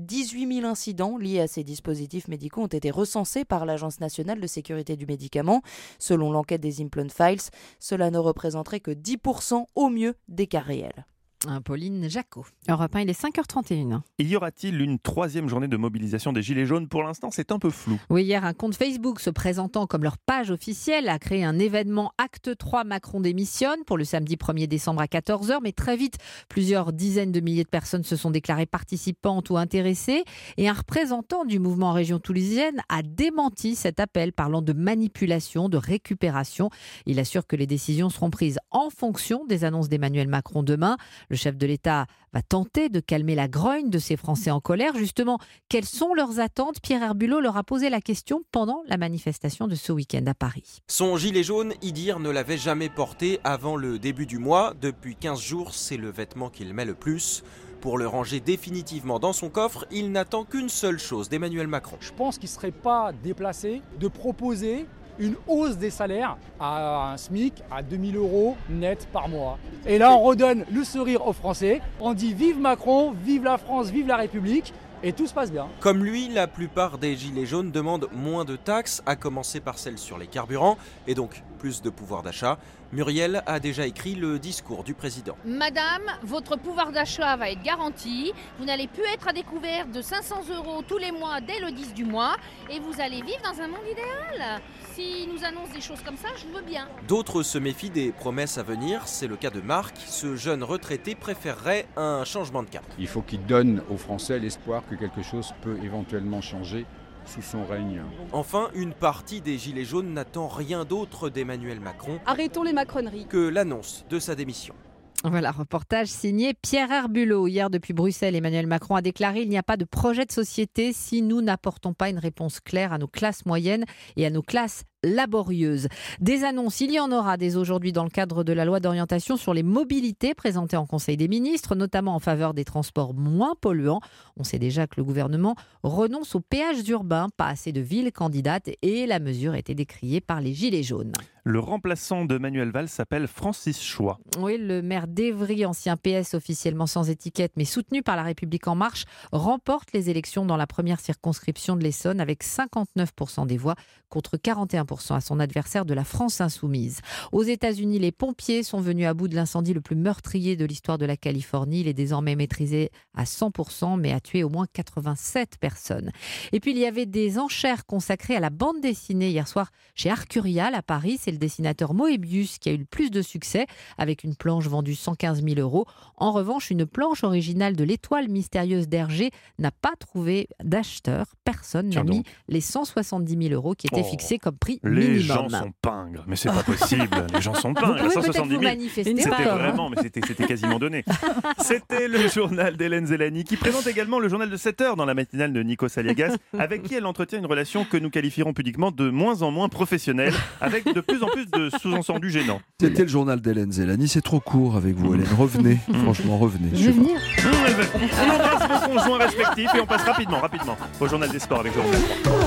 S17: 18 000 incidents liés à ces dispositifs médicaux ont été recensés par l'Agence nationale de sécurité du médicament. Selon l'enquête des Implant Files, cela ne représenterait que 10% au mieux des cas réels.
S6: Pauline Jacot. Europe 1, il est 5h31.
S3: Y aura-t-il une 3e journée de mobilisation des Gilets jaunes? Pour l'instant, c'est un peu flou.
S6: Oui, hier, un compte Facebook se présentant comme leur page officielle a créé un événement Acte 3 Macron démissionne pour le samedi 1er décembre à 14h. Mais très vite, plusieurs dizaines de milliers de personnes se sont déclarées participantes ou intéressées. Et un représentant du mouvement en région toulousaine a démenti cet appel, parlant de manipulation, de récupération. Il assure que les décisions seront prises en fonction des annonces d'Emmanuel Macron demain. Le chef de l'État va tenter de calmer la grogne de ces Français en colère. Justement, quelles sont leurs attentes? Pierre Herbulot leur a posé la question pendant la manifestation de ce week-end à Paris.
S18: Son gilet jaune, Idir ne l'avait jamais porté avant le début du mois. Depuis 15 jours, c'est le vêtement qu'il met le plus. Pour le ranger définitivement dans son coffre, il n'attend qu'une seule chose d'Emmanuel Macron.
S19: Je pense qu'il ne serait pas déplacé de proposer une hausse des salaires à un SMIC à 2 000 € net par mois. Et là, on redonne le sourire aux Français. On dit vive Macron, vive la France, vive la République. et tout se passe bien.
S18: Comme lui, la plupart des gilets jaunes demandent moins de taxes, à commencer par celles sur les carburants, et donc plus de pouvoir d'achat. Muriel a déjà écrit le discours du président.
S16: Madame, votre pouvoir d'achat va être garanti. Vous n'allez plus être à découvert de 500 € tous les mois dès le 10 du mois. Et vous allez vivre dans un monde idéal. S'il nous annonce des choses comme ça, je veux bien.
S18: D'autres se méfient des promesses à venir. C'est le cas de Marc. Ce jeune retraité préférerait un changement de cap.
S20: Il faut qu'il donne aux Français l'espoir que quelque chose peut éventuellement changer sous son règne.
S18: Enfin, une partie des Gilets jaunes n'attend rien d'autre d'Emmanuel Macron.
S21: Arrêtons les macronneries.
S18: Que l'annonce de sa démission.
S6: Voilà, reportage signé Pierre Herbulot. Hier, depuis Bruxelles, Emmanuel Macron a déclaré: il n'y a pas de projet de société si nous n'apportons pas une réponse claire à nos classes moyennes et à nos classes laborieuses. Des annonces, il y en aura dès aujourd'hui dans le cadre de la loi d'orientation sur les mobilités présentée en Conseil des ministres, notamment en faveur des transports moins polluants. On sait déjà que le gouvernement renonce aux péages urbains, pas assez de villes candidates, et la mesure a été décriée par les Gilets jaunes.
S3: Le remplaçant de Manuel Valls s'appelle Francis Choix.
S6: Oui, le maire d'Évry, ancien PS officiellement sans étiquette, mais soutenu par La République En Marche, remporte les élections dans la première circonscription de l'Essonne avec 59% des voix contre 41% à son adversaire de la France Insoumise. Aux États-Unis, les pompiers sont venus à bout de l'incendie le plus meurtrier de l'histoire de la Californie. Il est désormais maîtrisé à 100%, mais a tué au moins 87 personnes. Et puis, il y avait des enchères consacrées à la bande dessinée hier soir chez Arcurial à Paris. C'est le dessinateur Moebius qui a eu le plus de succès, avec une planche vendue 115 000 €. En revanche, une planche originale de l'étoile mystérieuse d'Hergé n'a pas trouvé d'acheteur. Personne n'a mis les 170 000 € qui étaient fixés comme prix minimum.
S3: Les gens sont pingres, mais c'est pas possible. Les gens sont pingres.
S6: Vous pouvez peut-être vous manifester.
S3: C'était vraiment, mais c'était quasiment donné. C'était le journal d'Hélène Zellani, qui présente également le journal de 7h dans la matinale de Nico Saliagas, avec qui elle entretient une relation que nous qualifierons pudiquement de moins en moins professionnelle, avec de plus en plus de sous-entendus gênants.
S22: C'était le journal d'Hélène Zellani, c'est trop court avec vous, Hélène. Revenez, franchement, revenez.
S6: Je vais venir.
S3: On embrasse vos conjoints respectifs et on passe rapidement au journal des sports avec Jérôme.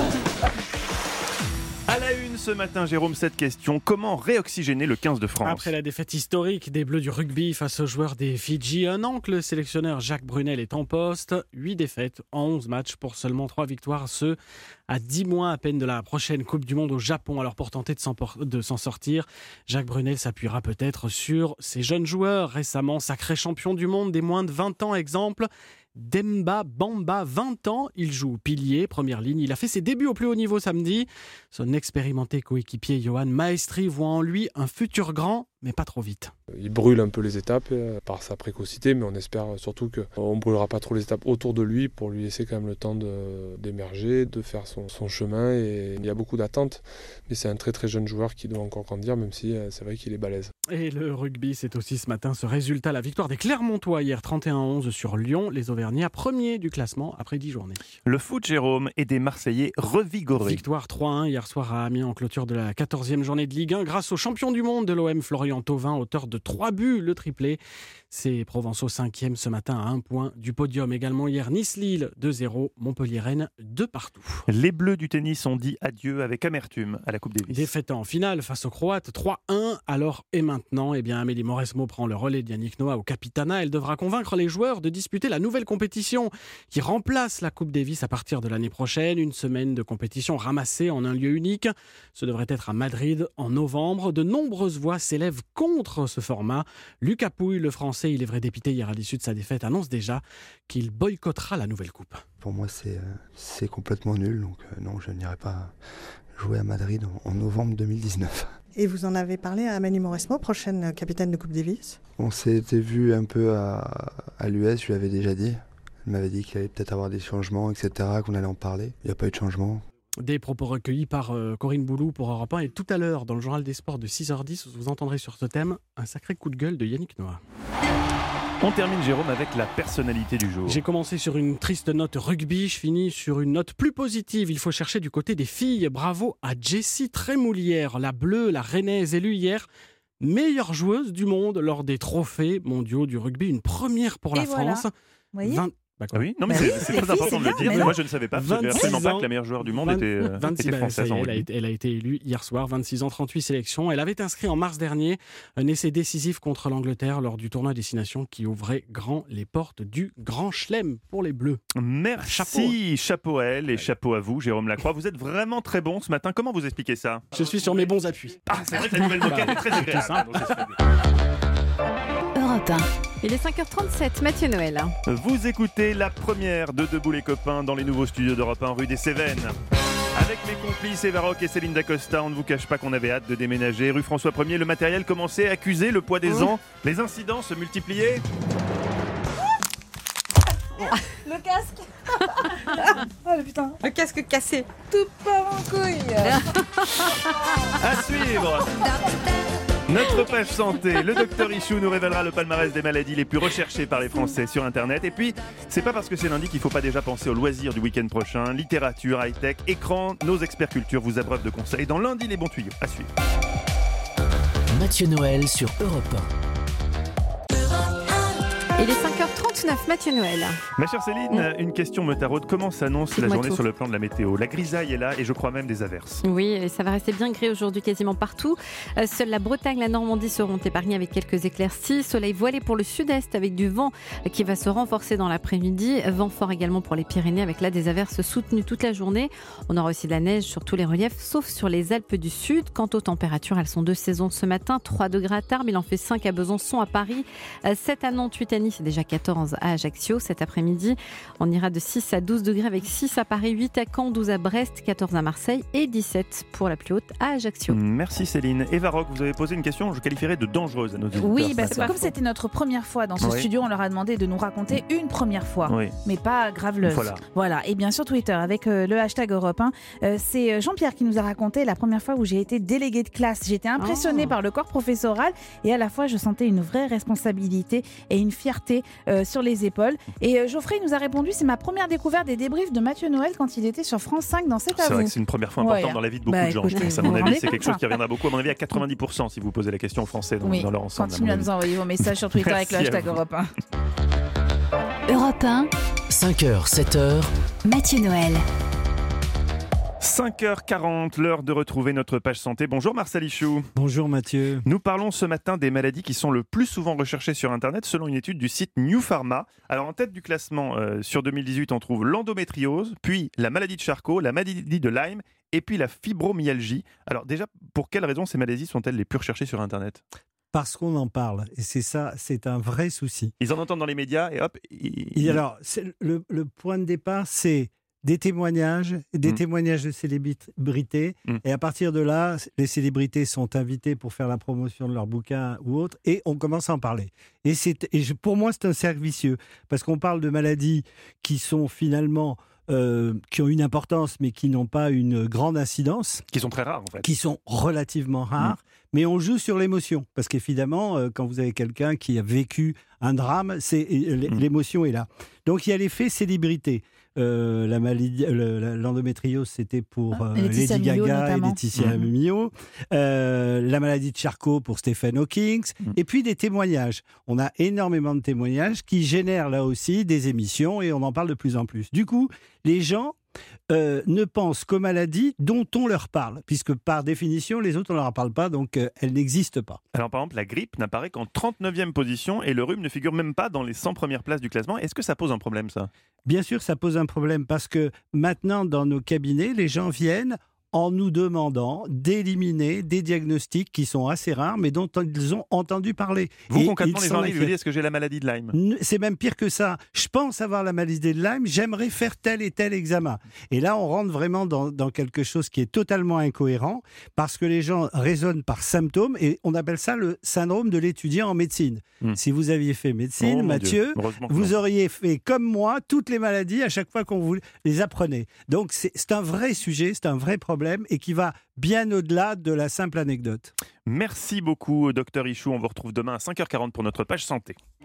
S3: À la une ce matin, Jérôme, cette question: comment réoxygéner le 15 de France?
S7: Après la défaite historique des Bleus du rugby face aux joueurs des Fidji, un an que le sélectionneur Jacques Brunel est en poste. 8 défaites en 11 matchs pour seulement 3 victoires, ce à 10 mois à peine de la prochaine Coupe du Monde au Japon. Alors pour tenter de s'en sortir, Jacques Brunel s'appuiera peut-être sur ses jeunes joueurs, récemment sacré champion du monde des moins de 20 ans. Exemple, Demba Bamba, 20 ans, il joue pilier, première ligne. Il a fait ses débuts au plus haut niveau samedi. Son expérimenté coéquipier Johan Maestri voit en lui un futur grand, mais pas trop vite.
S23: Il brûle un peu les étapes par sa précocité, mais on espère surtout qu'on ne brûlera pas trop les étapes autour de lui pour lui laisser quand même le temps d'émerger, de faire son chemin. Et il y a beaucoup d'attentes, mais c'est un très très jeune joueur qui doit encore grandir, même si c'est vrai qu'il est balèze.
S7: Et le rugby, c'est aussi ce matin ce résultat, la victoire des Clermontois hier 31-11 sur Lyon. Les Auvergnats premiers du classement après 10 journées.
S3: Le foot, Jérôme, et des Marseillais revigorés.
S7: Victoire 3-1 hier soir à Amiens en clôture de la 14e journée de Ligue 1 grâce au champion du monde de l'OM Florian Thauvin, auteur de 3 buts, le triplé. C'est Provençaux 5e ce matin à 1 point du podium. Également hier Nice-Lille 2-0, Montpellier-Rennes 2 partout.
S3: Les Bleus du tennis ont dit adieu avec amertume à la Coupe Davis.
S7: Défaite en finale face aux Croates 3-1. Alors et maintenant, Amélie Mauresmo prend le relais de Yannick Noah au Capitana. Elle devra convaincre les joueurs de disputer la nouvelle compétition qui remplace la Coupe Davis à partir de l'année prochaine. Une semaine de compétition ramassée en un lieu unique. Ce devrait être à Madrid en novembre. De nombreuses voix s'élèvent contre ce format. Lucas Pouille, le Français, il est vrai dépité hier à l'issue de sa défaite, annonce déjà qu'il boycottera la nouvelle coupe.
S24: Pour moi, c'est complètement nul. Donc non, je n'irai pas jouer à Madrid en novembre 2019.
S25: Et vous en avez parlé à Amélie Mauresmo, prochaine capitaine de Coupe Davis?
S24: On s'était vu un peu à l'US, je lui avais déjà dit. Elle m'avait dit qu'il allait peut-être avoir des changements, etc., qu'on allait en parler. Il n'y a pas eu de changement.
S7: Des propos recueillis par Corinne Boulou pour Europe 1. Et tout à l'heure, dans le journal des sports de 6h10, vous entendrez sur ce thème un sacré coup de gueule de Yannick Noah.
S3: On termine, Jérôme, avec la personnalité du jour.
S7: J'ai commencé sur une triste note rugby, je finis sur une note plus positive. Il faut chercher du côté des filles. Bravo à Jessie Trémoulière, la bleue, la rennaise élue hier meilleure joueuse du monde lors des trophées mondiaux du rugby. Une première pour la France.
S4: Voilà.
S3: Oui, non mais c'est très important de le dire. Moi je ne savais pas. Je ne savais absolument pas que la meilleure joueur du monde était française.
S7: Elle a été élue hier soir, 26 ans, 38 sélections. Elle avait inscrit en mars dernier un essai décisif contre l'Angleterre lors du tournoi Destination qui ouvrait grand les portes du Grand Chelem pour les Bleus.
S3: Merci, chapeau à elle et chapeau à vous, Jérôme Lacroix. Vous êtes vraiment très bon ce matin. Comment vous expliquez ça ?
S7: Je suis sur mes bons appuis.
S3: C'est vrai que la nouvelle vocale est très agréable.
S1: Europe 1.
S6: Il est 5h37, Mathieu Noël.
S3: Vous écoutez la première de Debout les copains dans les nouveaux studios d'Europe 1 rue des Cévennes. Avec mes complices Eva Rock et Céline Dacosta, on ne vous cache pas qu'on avait hâte de déménager. Rue François 1er, le matériel commençait à accuser le poids des ans. Les incidents se multipliaient.
S4: Le casque. Oh le putain.
S6: Le casque cassé.
S4: Tout part en couille.
S3: À suivre. Notre page santé, le docteur Ichou nous révélera le palmarès des maladies les plus recherchées par les Français sur Internet. Et puis, c'est pas parce que c'est lundi qu'il faut pas déjà penser aux loisirs du week-end prochain. Littérature, high-tech, écran, nos experts culture vous abreuvent de conseils dans Lundi les bons tuyaux. À suivre.
S2: Mathieu Noël sur Europe 1.
S6: Il est 5h39, Mathieu Noël.
S3: Ma chère Céline, une question me taraude. Comment s'annonce la journée sur le plan de la météo ? La grisaille est là et je crois même des averses.
S6: Oui, et ça va rester bien gris aujourd'hui quasiment partout. Seule la Bretagne, la Normandie seront épargnées avec quelques éclaircies. Soleil voilé pour le sud-est avec du vent qui va se renforcer dans l'après-midi. Vent fort également pour les Pyrénées avec là des averses soutenues toute la journée. On aura aussi de la neige sur tous les reliefs sauf sur les Alpes du Sud. Quant aux températures, elles sont de saison ce matin. 3 degrés à Tarbes, il en fait 5 à Besançon, à Paris, 7 à Nantes, 8 à Nice et déjà 14 à Ajaccio. Cet après-midi, on ira de 6 à 12 degrés avec 6 à Paris, 8 à Caen, 12 à Brest, 14 à Marseille et 17 pour la plus haute à Ajaccio.
S3: Merci Céline. Eva Rock, vous avez posé une question, je qualifierais de dangereuse à nos auditeurs.
S4: Oui, comme c'était notre première fois dans ce studio, on leur a demandé de nous raconter une première fois, mais pas graveleuse. Voilà. Et bien sûr Twitter avec le hashtag Europe 1. C'est Jean-Pierre qui nous a raconté la première fois où j'ai été déléguée de classe. J'étais impressionnée par le corps professoral et à la fois je sentais une vraie responsabilité et une fierté sur les épaules. Et Geoffrey nous a répondu, c'est ma première découverte des débriefs de Mathieu Noël quand il était sur France 5 dans C'est à vous.
S3: C'est vrai que c'est une première fois importante dans la vie de beaucoup de gens. Je pense, à mon avis, c'est quelque chose qui reviendra beaucoup, à mon avis, à 90% si vous posez la question aux Français dans leur ensemble.
S4: Continuez à nous envoyer vos messages sur Twitter avec le hashtag Europe 1.
S1: Europe 1.
S2: 5h, 7h.
S1: Mathieu Noël.
S3: 5h40, l'heure de retrouver notre page santé. Bonjour Marcel Ichou.
S13: Bonjour Mathieu.
S3: Nous parlons ce matin des maladies qui sont le plus souvent recherchées sur Internet selon une étude du site New Pharma. Alors en tête du classement sur 2018, on trouve l'endométriose, puis la maladie de Charcot, la maladie de Lyme et puis la fibromyalgie. Alors déjà, pour quelles raisons ces maladies sont-elles les plus recherchées sur Internet ?
S13: Parce qu'on en parle, et c'est ça, c'est un vrai souci.
S3: Ils en entendent dans les médias et hop...
S13: Alors, le point de départ, c'est des témoignages de célébrités. Et à partir de là, les célébrités sont invitées pour faire la promotion de leur bouquin ou autre, et on commence à en parler. Pour moi, c'est un cercle vicieux, parce qu'on parle de maladies qui sont finalement... qui ont une importance, mais qui n'ont pas une grande incidence.
S3: Qui sont très rares, en fait.
S13: Qui sont relativement rares. Mais on joue sur l'émotion. Parce qu'évidemment, quand vous avez quelqu'un qui a vécu un drame, l'émotion est là. Donc, il y a l'effet célébrité. L'endométriose, c'était pour Lady Gaga et Laetitia Mio. La maladie de Charcot pour Stephen Hawking. Et puis des témoignages. On a énormément de témoignages qui génèrent là aussi des émissions et on en parle de plus en plus. Du coup, les gens ne pensent qu'aux maladies dont on leur parle, puisque par définition, les autres, on ne leur parle pas, donc elles n'existent pas.
S3: Alors par exemple, la grippe n'apparaît qu'en 39e position et le rhume ne figure même pas dans les 100 premières places du classement. Est-ce que ça pose un problème, ça ?
S13: Bien sûr, ça pose un problème, parce que maintenant, dans nos cabinets, les gens viennent en nous demandant d'éliminer des diagnostics qui sont assez rares, mais dont ils ont entendu parler.
S3: Vous, concrètement, les gens arrivent et vous dites, est-ce que j'ai la maladie de Lyme ?
S13: C'est même pire que ça. Je pense avoir la maladie de Lyme, j'aimerais faire tel et tel examen. Et là, on rentre vraiment dans quelque chose qui est totalement incohérent, parce que les gens raisonnent par symptômes, et on appelle ça le syndrome de l'étudiant en médecine. Si vous aviez fait médecine, Mathieu, vous auriez fait comme moi toutes les maladies à chaque fois qu'on vous les apprenait. Donc, c'est un vrai sujet, c'est un vrai problème, et qui va bien au-delà de la simple anecdote.
S3: Merci beaucoup, Dr Ichou. On vous retrouve demain à 5h40 pour notre page santé.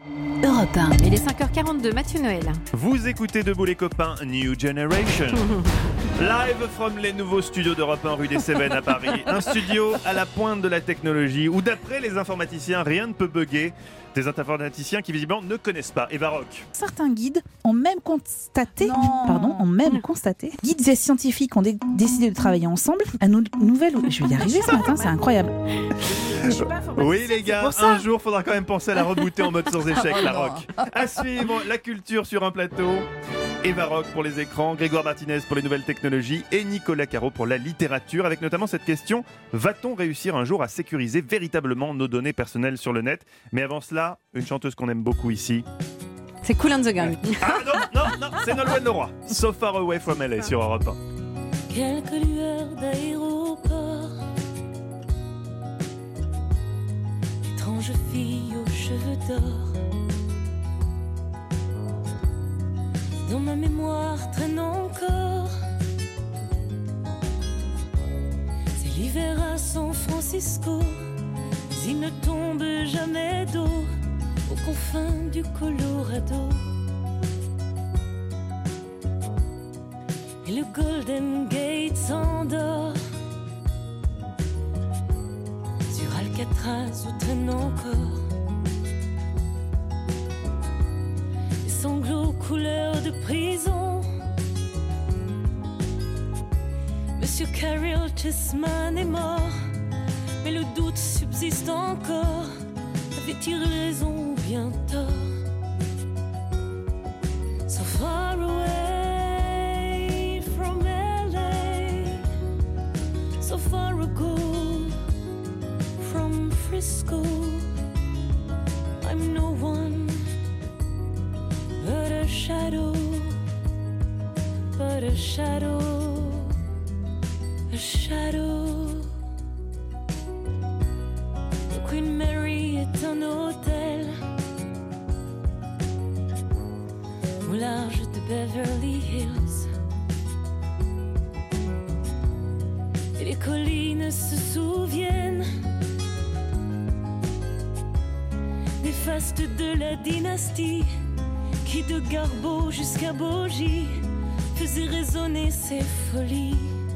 S1: Europe 1.
S6: Il est 5h42, Mathieu Noël.
S3: Vous écoutez Debout les copains, New Generation. Live from les nouveaux studios d'Europe 1 rue des Cévennes à Paris. Un studio à la pointe de la technologie où d'après les informaticiens, rien ne peut bugger. Des informaticiens qui visiblement ne connaissent pas Eva Rock.
S4: Certains guides ont même constaté, guides et scientifiques ont décidé de travailler ensemble. Nouvelle, je vais y arriver ce matin, c'est incroyable.
S3: Oui les gars, un jour faudra quand même penser à la rebooter en mode sans échec, la Rock. À suivre, la culture sur un plateau. Eva Rock pour les écrans, Grégoire Martinez pour les nouvelles technologies et Nicolas Caro pour la littérature, avec notamment cette question: va-t-on réussir un jour à sécuriser véritablement nos données personnelles sur le net? Mais avant cela, une chanteuse qu'on aime beaucoup ici.
S6: C'est Kool and the Gang.
S3: Ah non, c'est Nolwenn Leroy. So Far Away from LA sur Europe 1.
S5: Quelques lueurs d'aéroport, étrange fille aux cheveux d'or. Dans ma mémoire traîne encore. C'est l'hiver à San Francisco, mais il ne tombe jamais d'eau aux confins du Colorado. Et le Golden Gate s'endort. Sur Alcatraz où traîne encore des sanglots couleur de prison. Monsieur Carol Chessman est mort, mais le doute subsiste encore. Avait-il raison ou bien tort? So far away from LA, so far ago from Frisco. I'm no one but a shadow, but a shadow, a shadow. The Queen Mary est un hôtel au large de Beverly Hills. Et les collines se souviennent des fastes de la dynastie qui de Garbeau jusqu'à Bogie faisait résonner ses folies.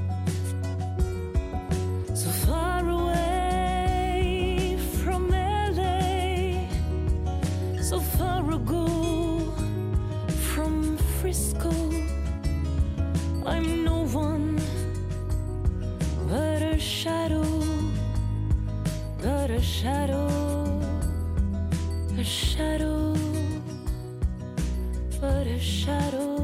S5: So far away from LA, so far ago from Frisco. I'm no one but a shadow, but a shadow, a shadow, but a shadow.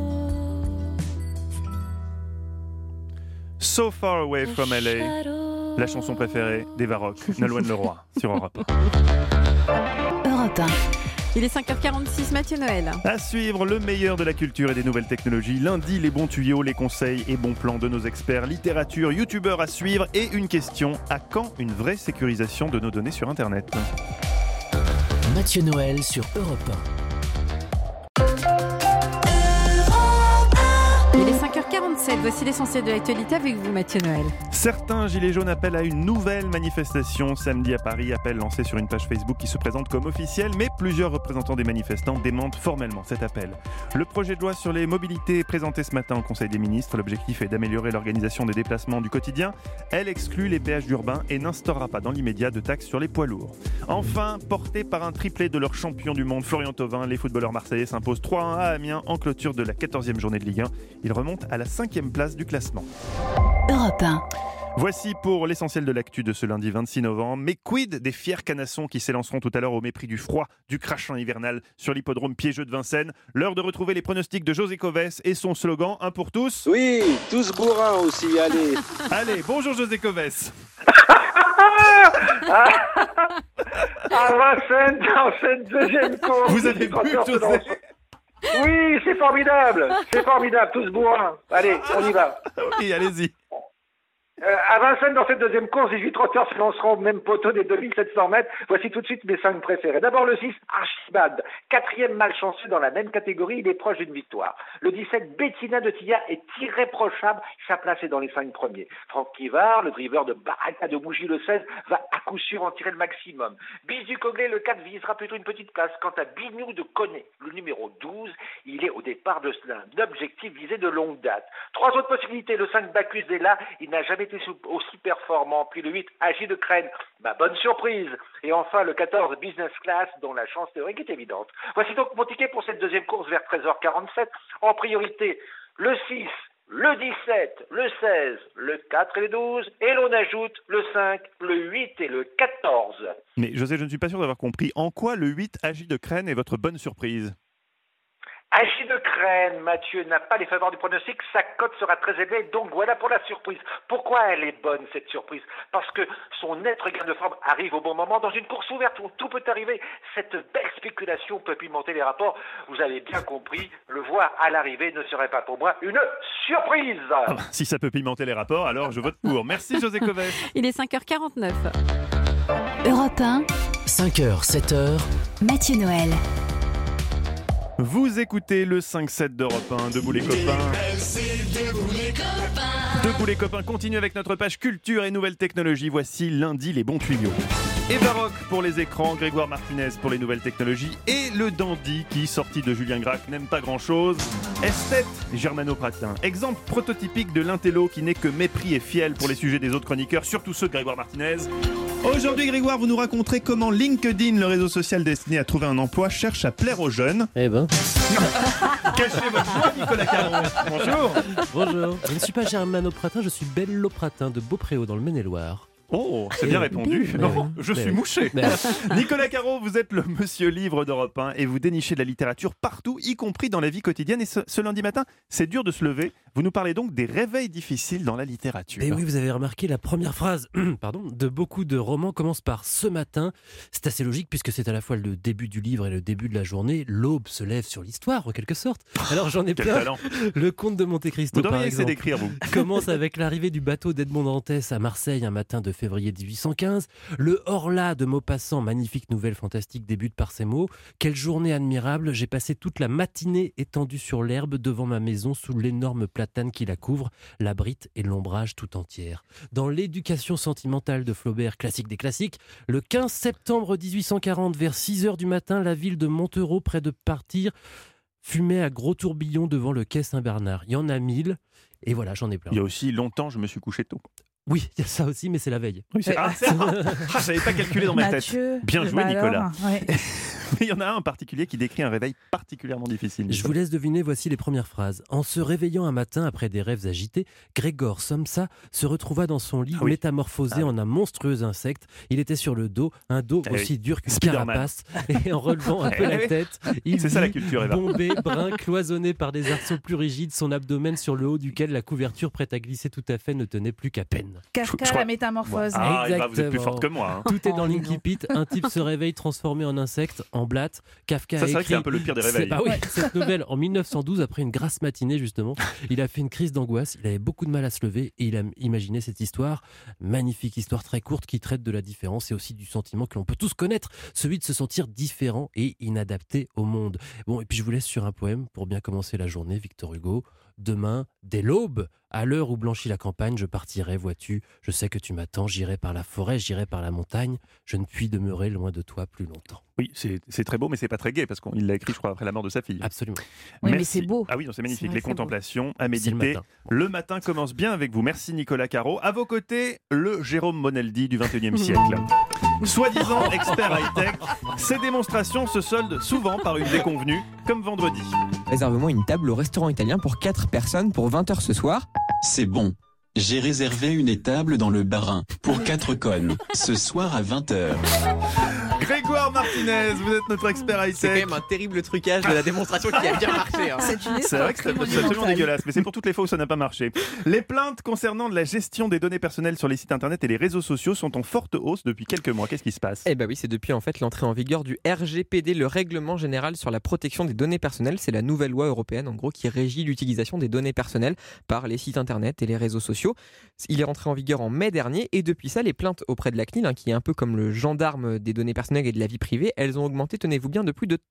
S3: So Far Away from LA, la chanson préférée d'Eva Rock, Nolwenn Leroy sur Europe
S1: 1. Europe 1.
S6: Il est 5h46, Mathieu Noël.
S3: À suivre, le meilleur de la culture et des nouvelles technologies. Lundi, les bons tuyaux, les conseils et bons plans de nos experts. Littérature, youtubeurs à suivre et une question: à quand une vraie sécurisation de nos données sur Internet?
S2: Mathieu Noël sur Europe
S6: 1. Il est 5h47, voici l'essentiel de l'actualité avec vous, Mathieu Noël.
S3: Certains gilets jaunes appellent à une nouvelle manifestation. Samedi à Paris, appel lancé sur une page Facebook qui se présente comme officielle, mais plusieurs représentants des manifestants démentent formellement cet appel. Le projet de loi sur les mobilités est présenté ce matin au Conseil des ministres. L'objectif est d'améliorer l'organisation des déplacements du quotidien. Elle exclut les péages urbains et n'instaurera pas dans l'immédiat de taxes sur les poids lourds. Enfin, portés par un triplé de leur champion du monde, Florian Thauvin, les footballeurs marseillais s'imposent 3-1 à Amiens en clôture de la 14e journée de Ligue 1. Ils remontent à la 5e place du classement.
S1: Europe 1.
S3: Voici pour l'essentiel de l'actu de ce lundi 26 novembre. Mais quid des fiers canassons qui s'élanceront tout à l'heure au mépris du froid, du crachin hivernal sur l'hippodrome Piégeux de Vincennes? L'heure de retrouver les pronostics de José Covès et son slogan: un pour tous.
S8: Oui, tous bourrins aussi, allez.
S3: Allez, bonjour José Covès.
S8: Vincennes, dans cette deuxième course.
S3: Vous avez vu José?
S8: Oui, c'est formidable, tous bourrins. Allez, on y va.
S3: Oui, allez-y.
S8: À Vincennes, dans cette deuxième course, 18 trotteurs se lanceront au même poteau des 2700 mètres. Voici tout de suite mes 5 préférés. D'abord le 6, Archibald, 4e malchanceux dans la même catégorie, il est proche d'une victoire. Le 17, Bettina de Tilla est irréprochable, sa place est dans les 5 premiers. Franck Kivard, le driver de Baraka de Bougie, le 16, va à coup sûr en tirer le maximum. Bis du Coglet, le 4, visera plutôt une petite place. Quant à Bignou de Connet, le numéro 12, il est au départ d'un objectif visé de longue date. 3 autres possibilités, le 5, Bacchus est là, il n'a jamais été aussi performant. Puis le 8, Agi de Crène, bonne surprise. Et enfin le 14, Business Class, dont la chance théorique est évidente. Voici donc mon ticket pour cette deuxième course vers 13h47. En priorité, le 6, le 17, le 16, le 4 et le 12, et l'on ajoute le 5, le 8 et le 14.
S3: Mais José, je ne suis pas sûr d'avoir compris. En quoi le 8, Agi de Crène, est votre bonne surprise ?
S8: Agi de Crène, Mathieu, n'a pas les faveurs du pronostic, sa cote sera très élevée, donc voilà pour la surprise. Pourquoi elle est bonne, cette surprise ? Parce que son net regain de forme arrive au bon moment, dans une course ouverte où tout peut arriver. Cette belle spéculation peut pimenter les rapports. Vous avez bien compris, le voir à l'arrivée ne serait pas pour moi une surprise.
S3: Si ça peut pimenter les rapports, alors je vote pour. Merci José Covet.
S6: Il est 5h49.
S1: Europe 1,
S2: 5h, 7h.
S1: Mathieu Noël.
S3: Vous écoutez le 5-7 d'Europe 1. Debout les copains. Debout les copains, continue avec notre page culture et nouvelles technologies. Voici lundi les bons tuyaux. Eva Rock pour les écrans, Grégoire Martinez pour les nouvelles technologies et le dandy qui, sorti de Julien Gracq, n'aime pas grand-chose. Esthète, Germano Pratin. Exemple prototypique de l'intello qui n'est que mépris et fiel pour les sujets des autres chroniqueurs, surtout ceux de Grégoire Martinez. Aujourd'hui, Grégoire, vous nous raconterez comment LinkedIn, le réseau social destiné à trouver un emploi, cherche à plaire aux jeunes.
S9: Eh ben.
S3: Cachez votre joie, Nicolas Caron. Bonjour.
S9: Bonjour. Je ne suis pas Germano Pratin, je suis Bello Pratin de Beaupréau dans le Maine-et-Loire.
S3: Oh, c'est bien répondu. Non, je suis mouché. Nicolas Caro, vous êtes le monsieur livre d'Europe 1 et vous dénichez de la littérature partout, y compris dans la vie quotidienne. Et ce lundi matin, c'est dur de se lever. Vous nous parlez donc des réveils difficiles dans la littérature.
S9: Et oui, vous avez remarqué, la première phrase de beaucoup de romans commence par « ce matin ». C'est assez logique puisque c'est à la fois le début du livre et le début de la journée. L'aube se lève sur l'histoire, en quelque sorte. Alors j'en ai plein. Le Comte de Monte Cristo, par exemple. Vous devriez essayer
S3: d'écrire, vous.
S9: Commence avec l'arrivée du bateau d'Edmond Dantès à Marseille un matin de février 1815. Le Horla de Maupassant, magnifique nouvelle fantastique, débute par ces mots. Quelle journée admirable, j'ai passé toute la matinée étendue sur l'herbe devant ma maison sous l'énorme platane qui la couvre, l'abrite et l'ombrage tout entière. Dans l'éducation sentimentale de Flaubert, classique des classiques, le 15 septembre 1840, vers 6h du matin, la ville de Montereau, près de Partir, fumait à gros tourbillons devant le quai Saint-Bernard. Il y en a 1000, et voilà, j'en ai plein.
S3: Il y a aussi longtemps, je me suis couché tôt.
S9: Oui, il y a ça aussi, mais c'est la veille.
S3: Oui, je n'avais pas calculé dans ma tête. Bien joué, Nicolas. Mais il y en a un en particulier qui décrit un réveil particulièrement difficile.
S9: Je vous laisse deviner, voici les premières phrases. En se réveillant un matin après des rêves agités, Grégor Samsa se retrouva dans son lit métamorphosé en un monstrueux insecte. Il était sur le dos, un dos aussi dur qu'une carapace. Et en relevant un peu la tête, il
S3: c'est ça la culture, Eva.
S9: Bombé, brun, cloisonné par des arceaux plus rigides, son abdomen sur le haut duquel la couverture prête à glisser tout à fait ne tenait plus qu'à peine.
S4: Kafka, la métamorphose.
S3: Ah, Eva, vous êtes plus forte que moi. Hein.
S9: Tout est dans l'Inkipit. Un type se réveille transformé en insecte, en blatte. Kafka a écrit...
S3: c'est vrai que c'est un peu le pire des réveils.
S9: Cette nouvelle en 1912, après une grasse matinée justement, il a fait une crise d'angoisse, il avait beaucoup de mal à se lever et il a imaginé cette histoire, magnifique histoire très courte qui traite de la différence et aussi du sentiment que l'on peut tous connaître, celui de se sentir différent et inadapté au monde. Bon, et puis je vous laisse sur un poème pour bien commencer la journée, Victor Hugo. Demain, dès l'aube, à l'heure où blanchit la campagne, je partirai, vois-tu, je sais que tu m'attends, j'irai par la forêt, j'irai par la montagne, je ne puis demeurer loin de toi plus longtemps.
S3: Oui, c'est très beau, mais c'est pas très gai, parce qu'il l'a écrit, je crois, après la mort de sa fille.
S9: Absolument.
S4: Oui, mais c'est beau.
S3: Ah oui, non, c'est magnifique.
S4: C'est
S3: les contemplations à méditer. Le matin commence bien avec vous. Merci Nicolas Caro. À vos côtés, le Jérôme Monaldi du 21e siècle. Soi-disant expert high-tech, ces démonstrations se soldent souvent par une déconvenue, comme vendredi.
S10: Réserve-moi une table au restaurant italien pour 4 personnes pour 20h ce soir.
S11: C'est bon. J'ai réservé une étable dans le Barin pour 4 connes, ce soir à 20h.
S3: Grégoire Martinez, vous êtes notre expert high-tech.
S12: C'est quand même un terrible trucage de la démonstration qui a bien marché. Hein.
S3: C'est vrai que c'est absolument dégueulasse, mais c'est pour toutes les fois où ça n'a pas marché. Les plaintes concernant la gestion des données personnelles sur les sites internet et les réseaux sociaux sont en forte hausse depuis quelques mois. Qu'est-ce qui se passe ?
S12: Eh ben oui, c'est depuis en fait l'entrée en vigueur du RGPD, le règlement général sur la protection des données personnelles. C'est la nouvelle loi européenne en gros qui régit l'utilisation des données personnelles par les sites internet et les réseaux sociaux. Il est rentré en vigueur en mai dernier et depuis ça, les plaintes auprès de la CNIL, qui est un peu comme le gendarme des données personnelles et de la vie privée, elles ont augmenté, tenez-vous bien, de plus de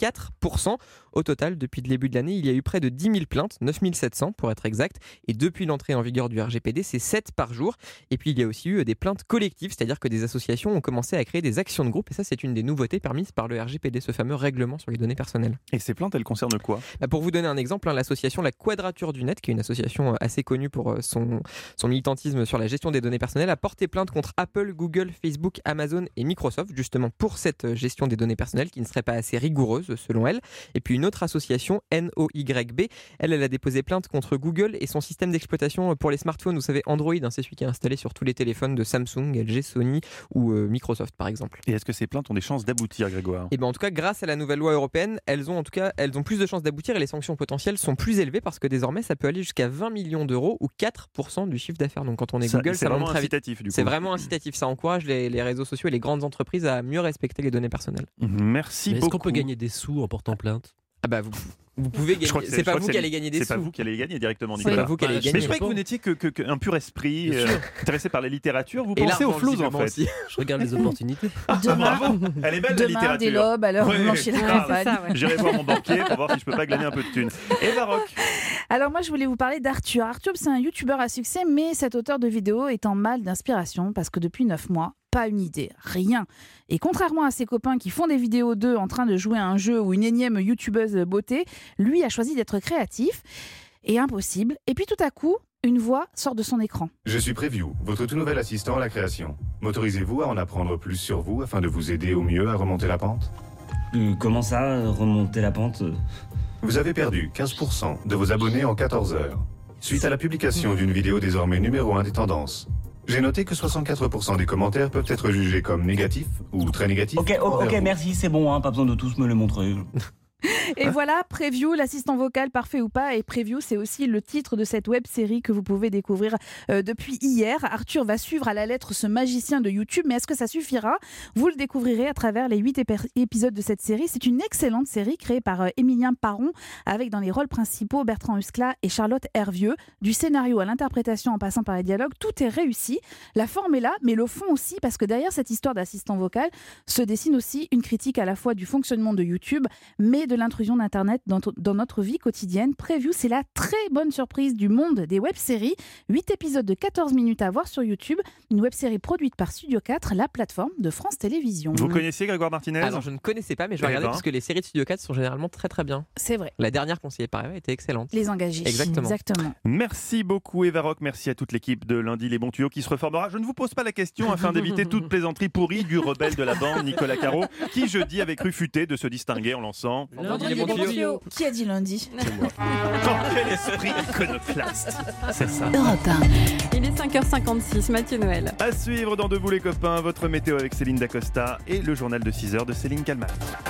S12: 34%. Au total, depuis le début de l'année, il y a eu près de 10 000 plaintes, 9 700 pour être exact. Et depuis l'entrée en vigueur du RGPD, c'est 7 par jour. Et puis il y a aussi eu des plaintes collectives, c'est-à-dire que des associations ont commencé à créer des actions de groupe. Et ça, c'est une des nouveautés permises par le RGPD, ce fameux règlement sur les données personnelles.
S3: Et ces plaintes, elles concernent quoi ?
S12: Pour vous donner un exemple, l'association La Quadrature du Net, qui est une association assez connue pour son militantisme sur la gestion des données personnelles, a porté plainte contre Apple, Google, Facebook, Amazon et Microsoft, justement pour cette gestion des données personnelles qui ne serait pas assez rigoureuse selon elle. Et puis une autre association, NOYB, elle a déposé plainte contre Google et son système d'exploitation pour les smartphones. Vous savez, Android, c'est celui qui est installé sur tous les téléphones de Samsung, LG, Sony ou Microsoft par exemple.
S3: Et est-ce que ces plaintes ont des chances d'aboutir, Grégoire ?
S12: Et en tout cas, grâce à la nouvelle loi européenne, elles ont plus de chances d'aboutir et les sanctions potentielles sont plus élevées parce que désormais ça peut aller jusqu'à 20 millions d'euros ou 4% du chiffre d'affaires. Donc quand on est Google, ça va très vite. C'est vraiment incitatif. Ça encourage les réseaux sociaux et les grandes entreprises à mieux respecter les données personnelles.
S3: Merci beaucoup.
S9: Est-ce qu'on peut gagner des sous en portant plainte ?
S12: Vous pouvez gagner. C'est pas vous qui allez gagner des sous.
S3: C'est pas vous qui allez gagner directement, Nicolas.
S12: C'est pas vous qui allez gagner.
S3: Mais je croyais que vous n'étiez qu'un pur esprit intéressé par la littérature. Vous pensez aux floues en fait.
S9: Aussi. Je regarde les opportunités.
S3: Bravo. Elle est belle la littérature.
S4: Des lobes, alors blanchir la campagne.
S3: J'irai voir mon banquier pour voir si je peux pas glaner un peu de thunes. Eva Rock.
S4: Alors moi je voulais vous parler d'Arthur. Arthur, c'est un youtubeur à succès, mais cet auteur de vidéos est en mal d'inspiration parce que depuis 9 mois, pas une idée, rien. Et contrairement à ses copains qui font des vidéos d'eux en train de jouer à un jeu ou une énième youtubeuse beauté, lui a choisi d'être créatif et impossible. Et puis tout à coup, une voix sort de son écran.
S14: Je suis Preview, votre tout nouvel assistant à la création. M'autorisez-vous à en apprendre plus sur vous afin de vous aider au mieux à remonter la pente ?
S15: Comment ça, remonter la pente ?
S14: Vous avez perdu 15% de vos abonnés en 14 heures, suite à la publication d'une vidéo désormais numéro 1 des tendances. J'ai noté que 64% des commentaires peuvent être jugés comme négatifs ou très négatifs.
S15: Ok, merci, c'est bon, pas besoin de tous me le montrer.
S4: Et voilà, Preview, l'assistant vocal parfait ou pas. Et Preview, c'est aussi le titre de cette web-série que vous pouvez découvrir depuis hier. Arthur va suivre à la lettre ce magicien de YouTube, mais est-ce que ça suffira ? Vous le découvrirez à travers les 8 épisodes de cette série. C'est une excellente série créée par Émilien Paron, avec dans les rôles principaux Bertrand Huskla et Charlotte Hervieux. Du scénario à l'interprétation en passant par les dialogues, tout est réussi. La forme est là, mais le fond aussi, parce que derrière cette histoire d'assistant vocal se dessine aussi une critique à la fois du fonctionnement de YouTube, mais de l'intrusion d'Internet dans notre vie quotidienne. Preview, c'est la très bonne surprise du monde des web-séries. 8 épisodes de 14 minutes à voir sur YouTube. Une web-série produite par Studio 4, la plateforme de France Télévisions.
S3: Vous connaissiez Grégoire Martinez ?
S12: Alors, je ne connaissais pas, mais je vais regarder parce que les séries de Studio 4 sont généralement très très bien.
S4: C'est vrai.
S12: La dernière conseillée par Eva était excellente.
S4: Les engagés.
S12: Exactement.
S3: Merci beaucoup Eva Rock. Merci à toute l'équipe de Lundi les bons tuyaux qui se reformera. Je ne vous pose pas la question afin d'éviter toute plaisanterie pourrie du rebelle de la bande, Nicolas Caro, qui jeudi avait cru futé de se distinguer en lançant...
S4: Qui a dit lundi ?
S3: C'est moi. Oh, quel esprit iconoclaste. C'est ça.
S6: Europe 1. Il est 5h56, Mathieu Noël.
S3: À suivre dans Debout les copains, votre météo avec Céline Dacosta et le journal de 6h de Céline Calmat.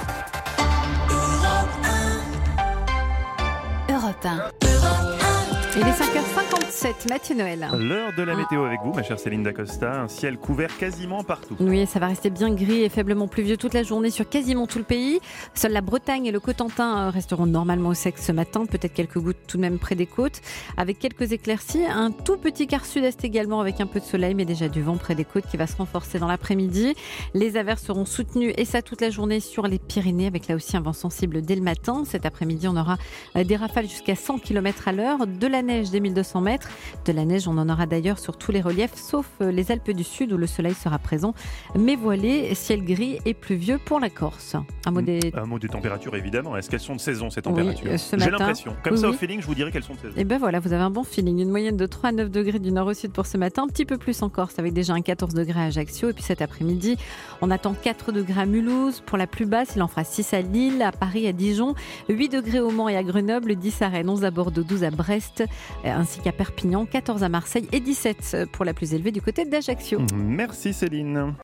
S1: Europe 1.
S6: Il est 5h57, Mathieu Noël.
S3: L'heure de la météo avec vous, ma chère Céline Dacosta. Un ciel couvert quasiment partout.
S6: Oui, ça va rester bien gris et faiblement pluvieux toute la journée sur quasiment tout le pays. Seule la Bretagne et le Cotentin resteront normalement au sec ce matin. Peut-être quelques gouttes tout de même près des côtes. Avec quelques éclaircies. Un tout petit quart sud-est également avec un peu de soleil, mais déjà du vent près des côtes qui va se renforcer dans l'après-midi. Les averses seront soutenues et ça toute la journée sur les Pyrénées avec là aussi un vent sensible dès le matin. Cet après-midi, on aura des rafales jusqu'à 100 km à l'heure. De la neige dès 1200 mètres. De la neige, on en aura d'ailleurs sur tous les reliefs, sauf les Alpes du Sud où le soleil sera présent, mais voilé, ciel gris et pluvieux pour la Corse. Un mot des
S3: températures, évidemment. Est-ce qu'elles sont de saison, ces températures ?
S6: Oui,
S3: J'ai l'impression. Comme ça, au feeling, je vous dirais qu'elles sont de saison.
S6: Et ben voilà, vous avez un bon feeling. Une moyenne de 3 à 9 degrés du nord au sud pour ce matin. Un petit peu plus en Corse, avec déjà un 14 degrés à Ajaccio. Et puis cet après-midi, on attend 4 degrés à Mulhouse. Pour la plus basse, il en fera 6 à Lille, à Paris, à Dijon, 8 degrés au Mans et à Grenoble, 10 à Rennes, 11 à Bordeaux, 12 à Brest, ainsi qu'à Perpignan, 14 à Marseille et 17 pour la plus élevée du côté d'Ajaccio.
S3: Merci Céline.